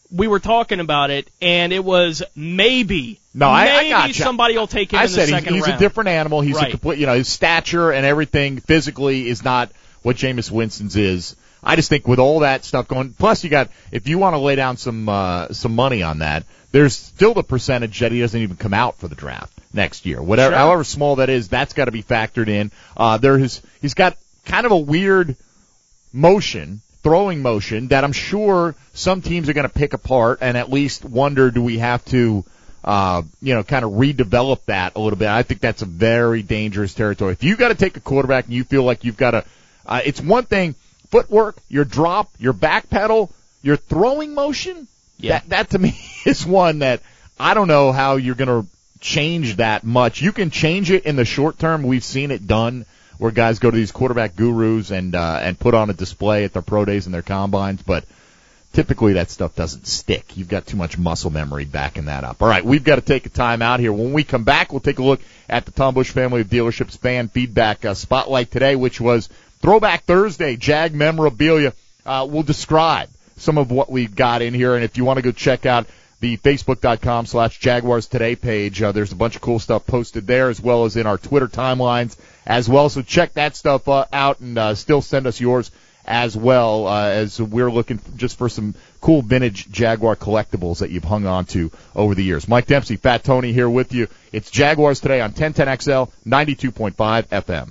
we were talking about it, and it was maybe, no, I, maybe I gotcha. somebody will take him I in the said second he's, he's round. a different animal. He's right. a complete, you know, his stature and everything physically is not what Jameis Winston's is. I just think with all that stuff going, plus you got, if you want to lay down some uh, some money on that, there's still the percentage that he doesn't even come out for the draft next year. Whatever, Sure. however small that is, that's got to be factored in. Uh, there is, he's got kind of a weird motion. Throwing motion that I'm sure some teams are going to pick apart and at least wonder, do we have to, uh, you know, kind of redevelop that a little bit. I think that's a very dangerous territory. If you got to take a quarterback and you feel like you've got to, uh, it's one thing, footwork, your drop, your back pedal, your throwing motion. Yeah. That, that to me is one that I don't know how you're going to change that much. You can change it in the short term. We've seen it done, where guys go to these quarterback gurus and uh, and put on a display at their pro days and their combines, but typically that stuff doesn't stick. You've got too much muscle memory backing that up. All right, we've got to take a time out here. When we come back, we'll take a look at the Tom Bush Family of Dealerships fan feedback uh, spotlight today, which was Throwback Thursday, Jag memorabilia. Uh, we'll describe some of what we've got in here, and if you want to go check out the Facebook.com slash Jaguars Today page. Uh, there's a bunch of cool stuff posted there, as well as in our Twitter timelines as well. So check that stuff uh, out, and uh, still send us yours as well, uh, as we're looking just for some cool vintage Jaguar collectibles that you've hung on to over the years. Mike Dempsey, Fat Tony here with you. It's Jaguars Today on ten ten X L, ninety-two point five F M.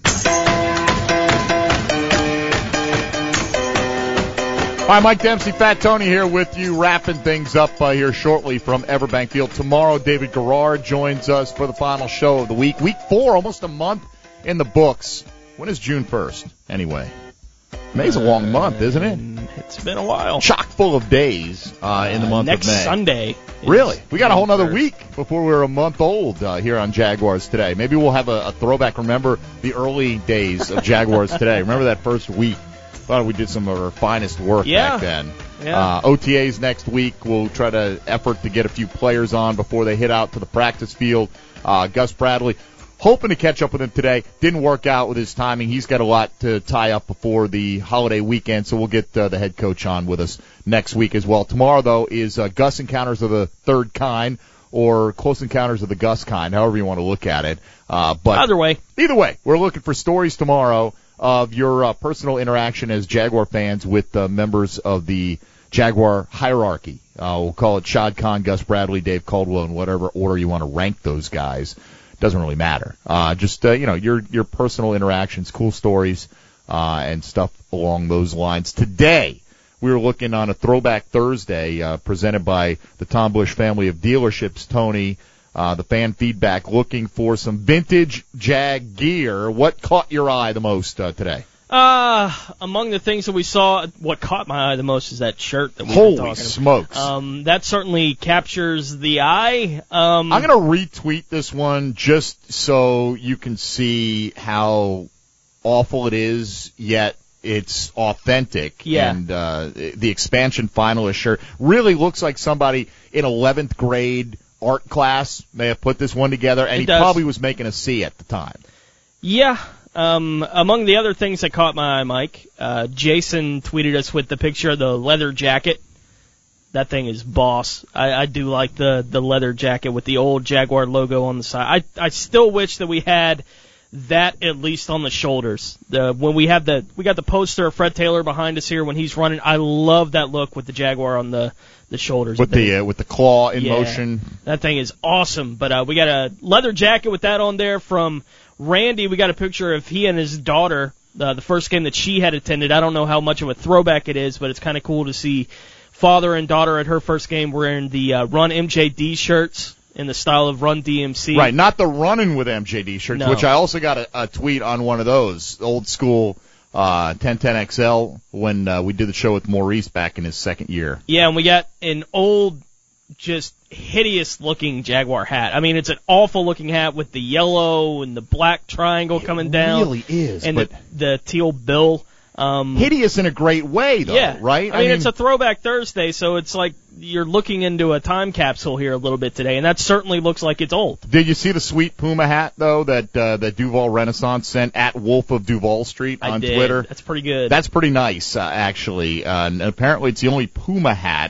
Hi, Mike Dempsey, Fat Tony here with you, wrapping things up uh, here shortly from Everbank Field. Tomorrow, David Garrard joins us for the final show of the week. Week four, almost a month in the books. When is June first, anyway? May's a long month, isn't it? It's been a while. Chock full of days uh, in the month Next of May. Sunday. Really? We got a whole June other first. week before we're a month old uh, here on Jaguars Today. Maybe we'll have a, a throwback. Remember the early days of Jaguars Today. Remember that first week? Thought we did some of our finest work Yeah. back then. Yeah. Uh, O T As next week. We'll try to effort to get a few players on before they hit out to the practice field. Uh, Gus Bradley, hoping to catch up with him today. Didn't work out with his timing. He's got a lot to tie up before the holiday weekend, so we'll get uh, the head coach on with us next week as well. Tomorrow, though, is uh, Gus Encounters of the Third Kind, or Close Encounters of the Gus Kind, however you want to look at it. Uh, but Either way. Either way, we're looking for stories tomorrow of your uh, personal interaction as Jaguar fans with uh, members of the Jaguar hierarchy. Uh, we'll call it Shad Khan, Gus Bradley, Dave Caldwell, in whatever order you want to rank those guys. Doesn't really matter. Uh, just, uh, you know, your your personal interactions, cool stories, uh, and stuff along those lines. Today, we were looking on a Throwback Thursday uh, presented by the Tom Bush Family of Dealerships. Tony, Uh, the fan feedback, looking for some vintage Jag gear. What caught your eye the most uh, today? Uh, among the things that we saw, what caught my eye the most is that shirt that we were Holy talking smokes. about. Um, that certainly captures the eye. Um, I'm going to retweet this one just so you can see how awful it is, yet it's authentic. Yeah. And uh, the expansion finalist shirt really looks like somebody in eleventh grade art class may have put this one together, and It he does. probably was making a C at the time. Yeah. Um, among the other things that caught my eye, Mike, uh, Jason tweeted us with the picture of the leather jacket. That thing is boss. I, I do like the, the leather jacket with the old Jaguar logo on the side. I, I still wish that we had that at least on the shoulders. The, when we have the, we got the poster of Fred Taylor behind us here when he's running. I love that look with the Jaguar on the, the shoulders. With the uh, with the claw in Yeah. motion. That thing is awesome. But uh, we got a leather jacket with that on there from Randy. We got a picture of he and his daughter, uh, the first game that she had attended. I don't know how much of a throwback it is, but it's kind of cool to see father and daughter at her first game wearing the uh, Run M J D shirts in the style of Run D M C. Right, not the running with M J D shirts, No. which I also got a, a tweet on one of those, old school uh, ten ten X L, when uh, we did the show with Maurice back in his second year. Yeah, and we got an old, just hideous-looking Jaguar hat. I mean, it's an awful-looking hat with the yellow and the black triangle coming down. It really is. And but the, the teal bill. Um, hideous in a great way, though, yeah. right? I mean, it's a Throwback Thursday, so it's like you're looking into a time capsule here a little bit today, and that certainly looks like it's old. Did you see the sweet Puma hat, though, that uh, that Duval Renaissance sent at Wolf of Duval Street I on did. Twitter? That's pretty good. That's pretty nice, uh, actually. Uh, and apparently it's the only Puma hat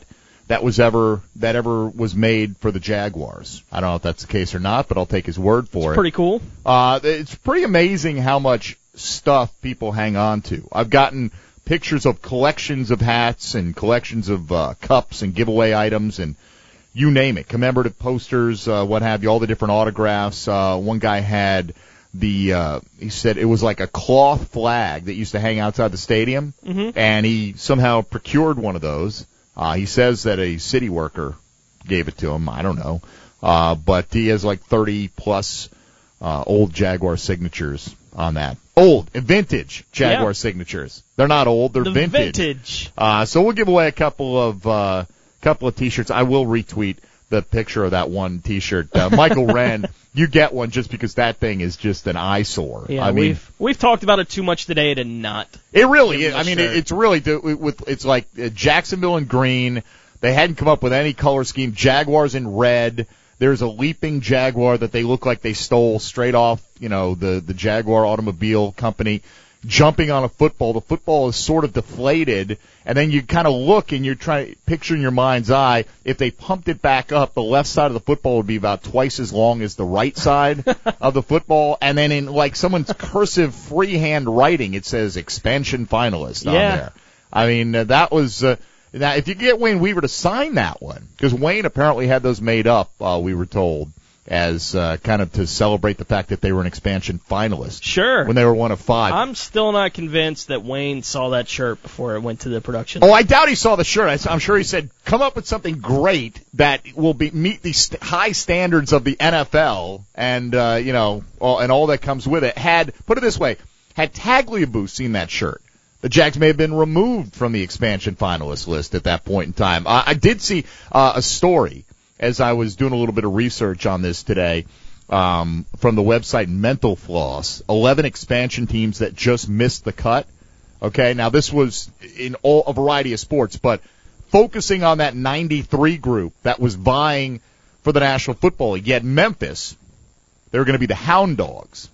that was ever that ever was made for the Jaguars. I don't know if that's the case or not, but I'll take his word for It's it. pretty cool. Uh, it's pretty amazing how much stuff people hang on to. I've gotten pictures of collections of hats and collections of uh, cups and giveaway items and you name it, commemorative posters, uh, what have you, all the different autographs. Uh, one guy had the, uh, he said it was like a cloth flag that used to hang outside the stadium, Mm-hmm. and he somehow procured one of those. Uh, he says that a city worker gave it to him. I don't know. Uh, but he has like thirty plus uh, old Jaguar signatures on that. Old, vintage Jaguar Yeah. signatures. They're not old, they're The vintage. vintage. Uh, so we'll give away a couple of uh, couple of T-shirts. I will retweet the picture of that one T-shirt. Uh, Michael Wren, you get one just because that thing is just an eyesore. Yeah, I mean, we've we've talked about it too much today to not. it really Give is. him I the mean, shirt. it, it's really do- with it's like uh, Jacksonville in green. They hadn't come up with any color scheme. Jaguars in red. There's a leaping Jaguar that they look like they stole straight off, you know, the the Jaguar Automobile Company, jumping on a football. The football is sort of deflated, and then you kind of look and you're trying to picture in your mind's eye, if they pumped it back up, the left side of the football would be about twice as long as the right side of the football, and then in like someone's cursive freehand writing, it says expansion finalist on Yeah. there. I mean, uh, that was, uh, now if you get Wayne Weaver to sign that one, because Wayne apparently had those made up, uh, we were told, as uh, kind of to celebrate the fact that they were an expansion finalist Sure. when they were one of five. I'm still not convinced that Wayne saw that shirt before it went to the production. Oh, I doubt he saw the shirt. I, I'm sure he said, "Come up with something great that will be meet the st- high standards of the N F L," and uh, you know, all, and all that comes with it. Had put it this way, had Tagliabue seen that shirt, the Jags may have been removed from the expansion finalist list at that point in time. I, I did see uh, a story as I was doing a little bit of research on this today. Um, from the website Mental Floss, eleven expansion teams that just missed the cut. Okay, now this was in all a variety of sports, but focusing on that ninety-three group that was vying for the National Football League. Yet Memphis, they were going to be the Hound Dogs.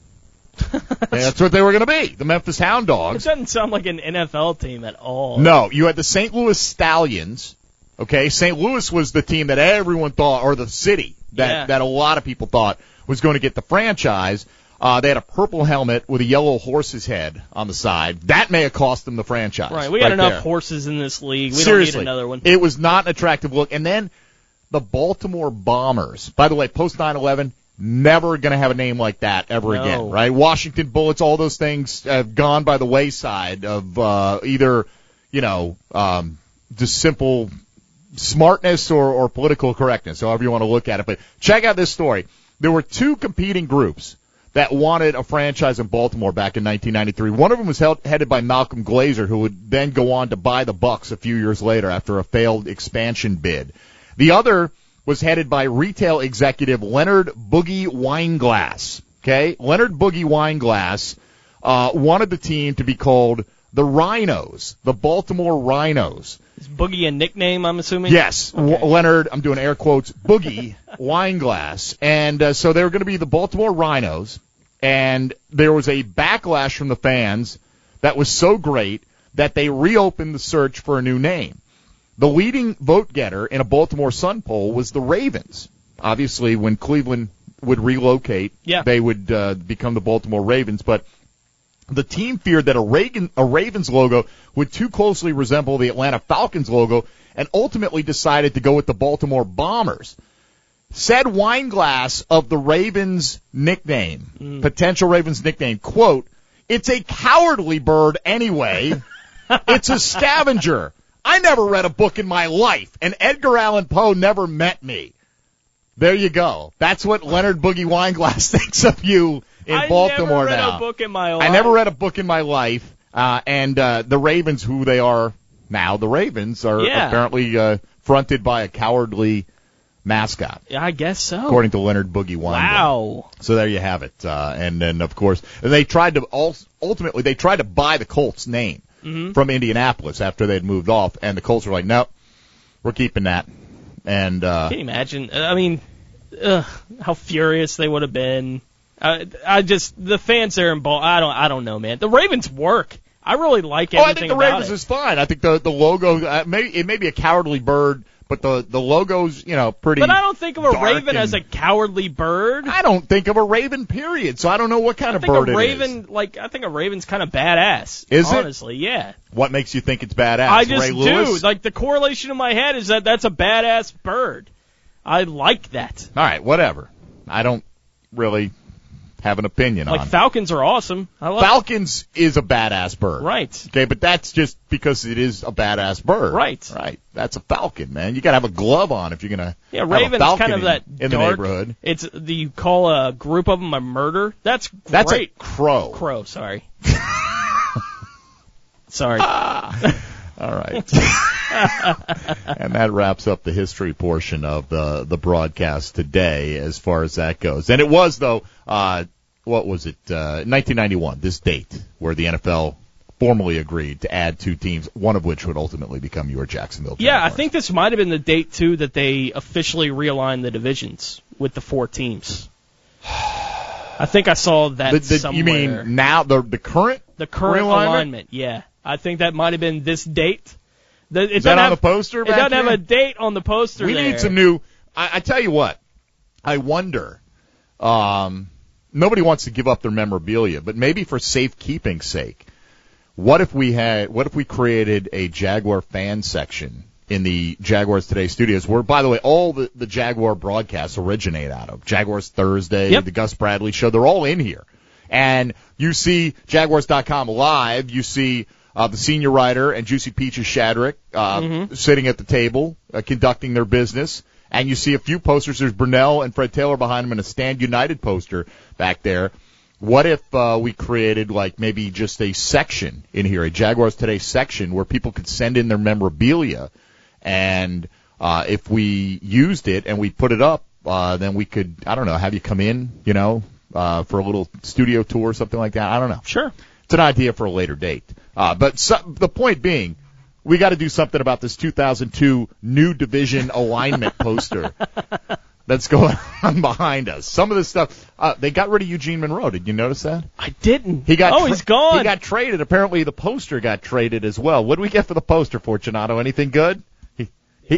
That's what they were going to be, the Memphis Hound It Dogs. doesn't sound like an N F L team at all. No, you had the Saint Louis Stallions. Okay, Saint Louis was the team that everyone thought, or the city that Yeah. that a lot of people thought was going to get the franchise. Uh, they had a purple helmet with a yellow horse's head on the side. That may have cost them the franchise. Right, we got enough there. horses in this league. We Seriously, don't need another one. It was not an attractive look. And then the Baltimore Bombers. By the way, post nine eleven, never going to have a name like that ever No. again, right? Washington Bullets, all those things have gone by the wayside of uh, either, you know, um, just simple smartness or, or political correctness, however you want to look at it. But check out this story. There were two competing groups that wanted a franchise in Baltimore back in nineteen ninety-three. One of them was held, headed by Malcolm Glazer, who would then go on to buy the Bucks a few years later after a failed expansion bid. The other was headed by retail executive Leonard Boogie Weinglass. Okay, Leonard Boogie Weinglass uh, wanted the team to be called the Rhinos, the Baltimore Rhinos. Is Boogie a nickname, I'm assuming? Yes, w- Leonard, I'm doing air quotes, Boogie Weinglass. And uh, so they were going to be the Baltimore Rhinos, and there was a backlash from the fans that was so great that they reopened the search for a new name. The leading vote getter in a Baltimore Sun poll was the Ravens. Obviously, when Cleveland would relocate, Yeah. they would uh, become the Baltimore Ravens, but the team feared that a, Reagan, a Ravens logo would too closely resemble the Atlanta Falcons logo and ultimately decided to go with the Baltimore Bombers. Said Weinglass of the Ravens nickname, Mm. potential Ravens nickname, quote, "It's a cowardly bird anyway. It's a scavenger. I never read a book in my life, and Edgar Allan Poe never met me." There you go. That's what Leonard Boogie Weinglass thinks of you in I Baltimore never read now. a book in my life. I never read a book in my life, uh, and uh, the Ravens, who they are now, the Ravens are Yeah. apparently uh, fronted by a cowardly mascot, Yeah, I guess so. according to Leonard Boogie Weinglass. Wow. So there you have it. Uh, and then, of course, they tried to al- ultimately they tried to buy the Colts name Mm-hmm. from Indianapolis after they'd moved off, and the Colts were like, "Nope, we're keeping that." And uh, Can you imagine? I mean, ugh, how furious they would have been. I, I just the fans there in Ball. I don't. I don't know, man. The Ravens work. I really like oh, everything I think the about Ravens it. is fine. I think the the logo uh, may it may be a cowardly bird, but the the logo's, you know, pretty. But I don't think of a dark raven and- as a cowardly bird. I don't think of a raven, period. So I don't know what kind I of think bird a it raven, is. like I think a raven's kind of badass. Is it? honestly, yeah. What makes you think it's badass? I just Ray do. Lewis? Like the correlation in my head is that that's a badass bird. I like that. All right, whatever. I don't really have an opinion Like on. falcons are awesome. I love Falcons is a badass bird. Right. Okay, but that's just because it is a badass bird. Right. Right. That's a falcon, man. You got to have a glove on if you're gonna. Yeah, have raven's a falcon kind of in, that in the dark. neighborhood. It's the you call a group of them a murder. That's great. That's a crow. Crow. Sorry. sorry. All right. And that wraps up the history portion of the the broadcast today, as far as that goes. And it was though, uh, what was it? Uh, nineteen ninety-one. This date where the N F L formally agreed to add two teams, one of which would ultimately become your Jacksonville Jaguars. Yeah, I think this might have been the date too that they officially realigned the divisions with the four teams. I think I saw that The, the, somewhere. you mean now the the current the current realignment? alignment? Yeah, I think that might have been this date. The, it Is that doesn't on have, the poster? It back doesn't have here? a date on the poster. We there. need some new. I, I tell you what, I wonder. Um, nobody wants to give up their memorabilia, but maybe for safekeeping's sake, what if we had? What if we created a Jaguar fan section in the Jaguars Today studios, where, by the way, all the, the Jaguar broadcasts originate out of Jaguars Thursday, Yep. the Gus Bradley Show. They're all in here, and you see Jaguars dot com live. You see. Uh, the senior writer and Juicy Peaches Shadrick uh, Mm-hmm. sitting at the table, uh, conducting their business. And you see a few posters. There's Brunell and Fred Taylor behind them and a Stand United poster back there. What if uh, we created, like, maybe just a section in here, a Jaguars Today section, where people could send in their memorabilia, and uh, if we used it and we put it up, uh, then we could, I don't know, have you come in, you know, uh, for a little studio tour or something like that. I don't know. Sure. It's an idea for a later date. Uh, but so, the point being, we got to do something about this two thousand two new division alignment poster that's going on behind us. Some of this stuff, uh, they got rid of Eugene Monroe. Did you notice that? I didn't. He got oh, tra- he's gone. He got traded. Apparently, the poster got traded as well. What did we get for the poster, Fortunato? Anything good? He, he,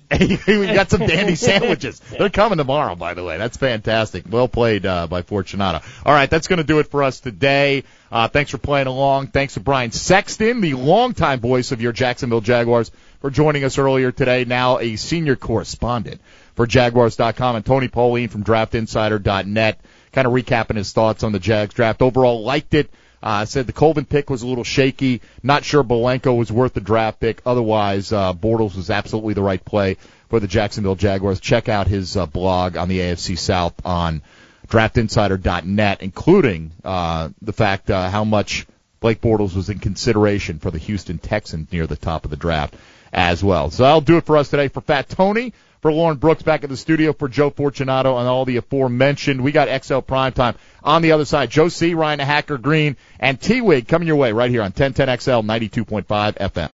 we got some dandy sandwiches. They're coming tomorrow, by the way. That's fantastic. Well played uh, by Fortunato. All right, that's going to do it for us today. Uh, thanks for playing along. Thanks to Brian Sexton, the longtime voice of your Jacksonville Jaguars, for joining us earlier today, now a senior correspondent for Jaguars dot com, and Tony Pauline from Draft Insider dot net, kind of recapping his thoughts on the Jags draft. Overall, liked it. Uh, said the Colvin pick was a little shaky. Not sure Bolenko was worth the draft pick. Otherwise, uh, Bortles was absolutely the right play for the Jacksonville Jaguars. Check out his uh, blog on the A F C South on Draft Insider dot net, including uh, the fact uh, how much Blake Bortles was in consideration for the Houston Texans near the top of the draft as well. So that'll do it for us today. For Fat Tony, for Lauren Brooks back at the studio, for Joe Fortunato and all the aforementioned, we got X L Primetime on the other side. Joe C., Ryan Hacker Green, and T-Wig coming your way right here on ten ten X L ninety-two point five F M.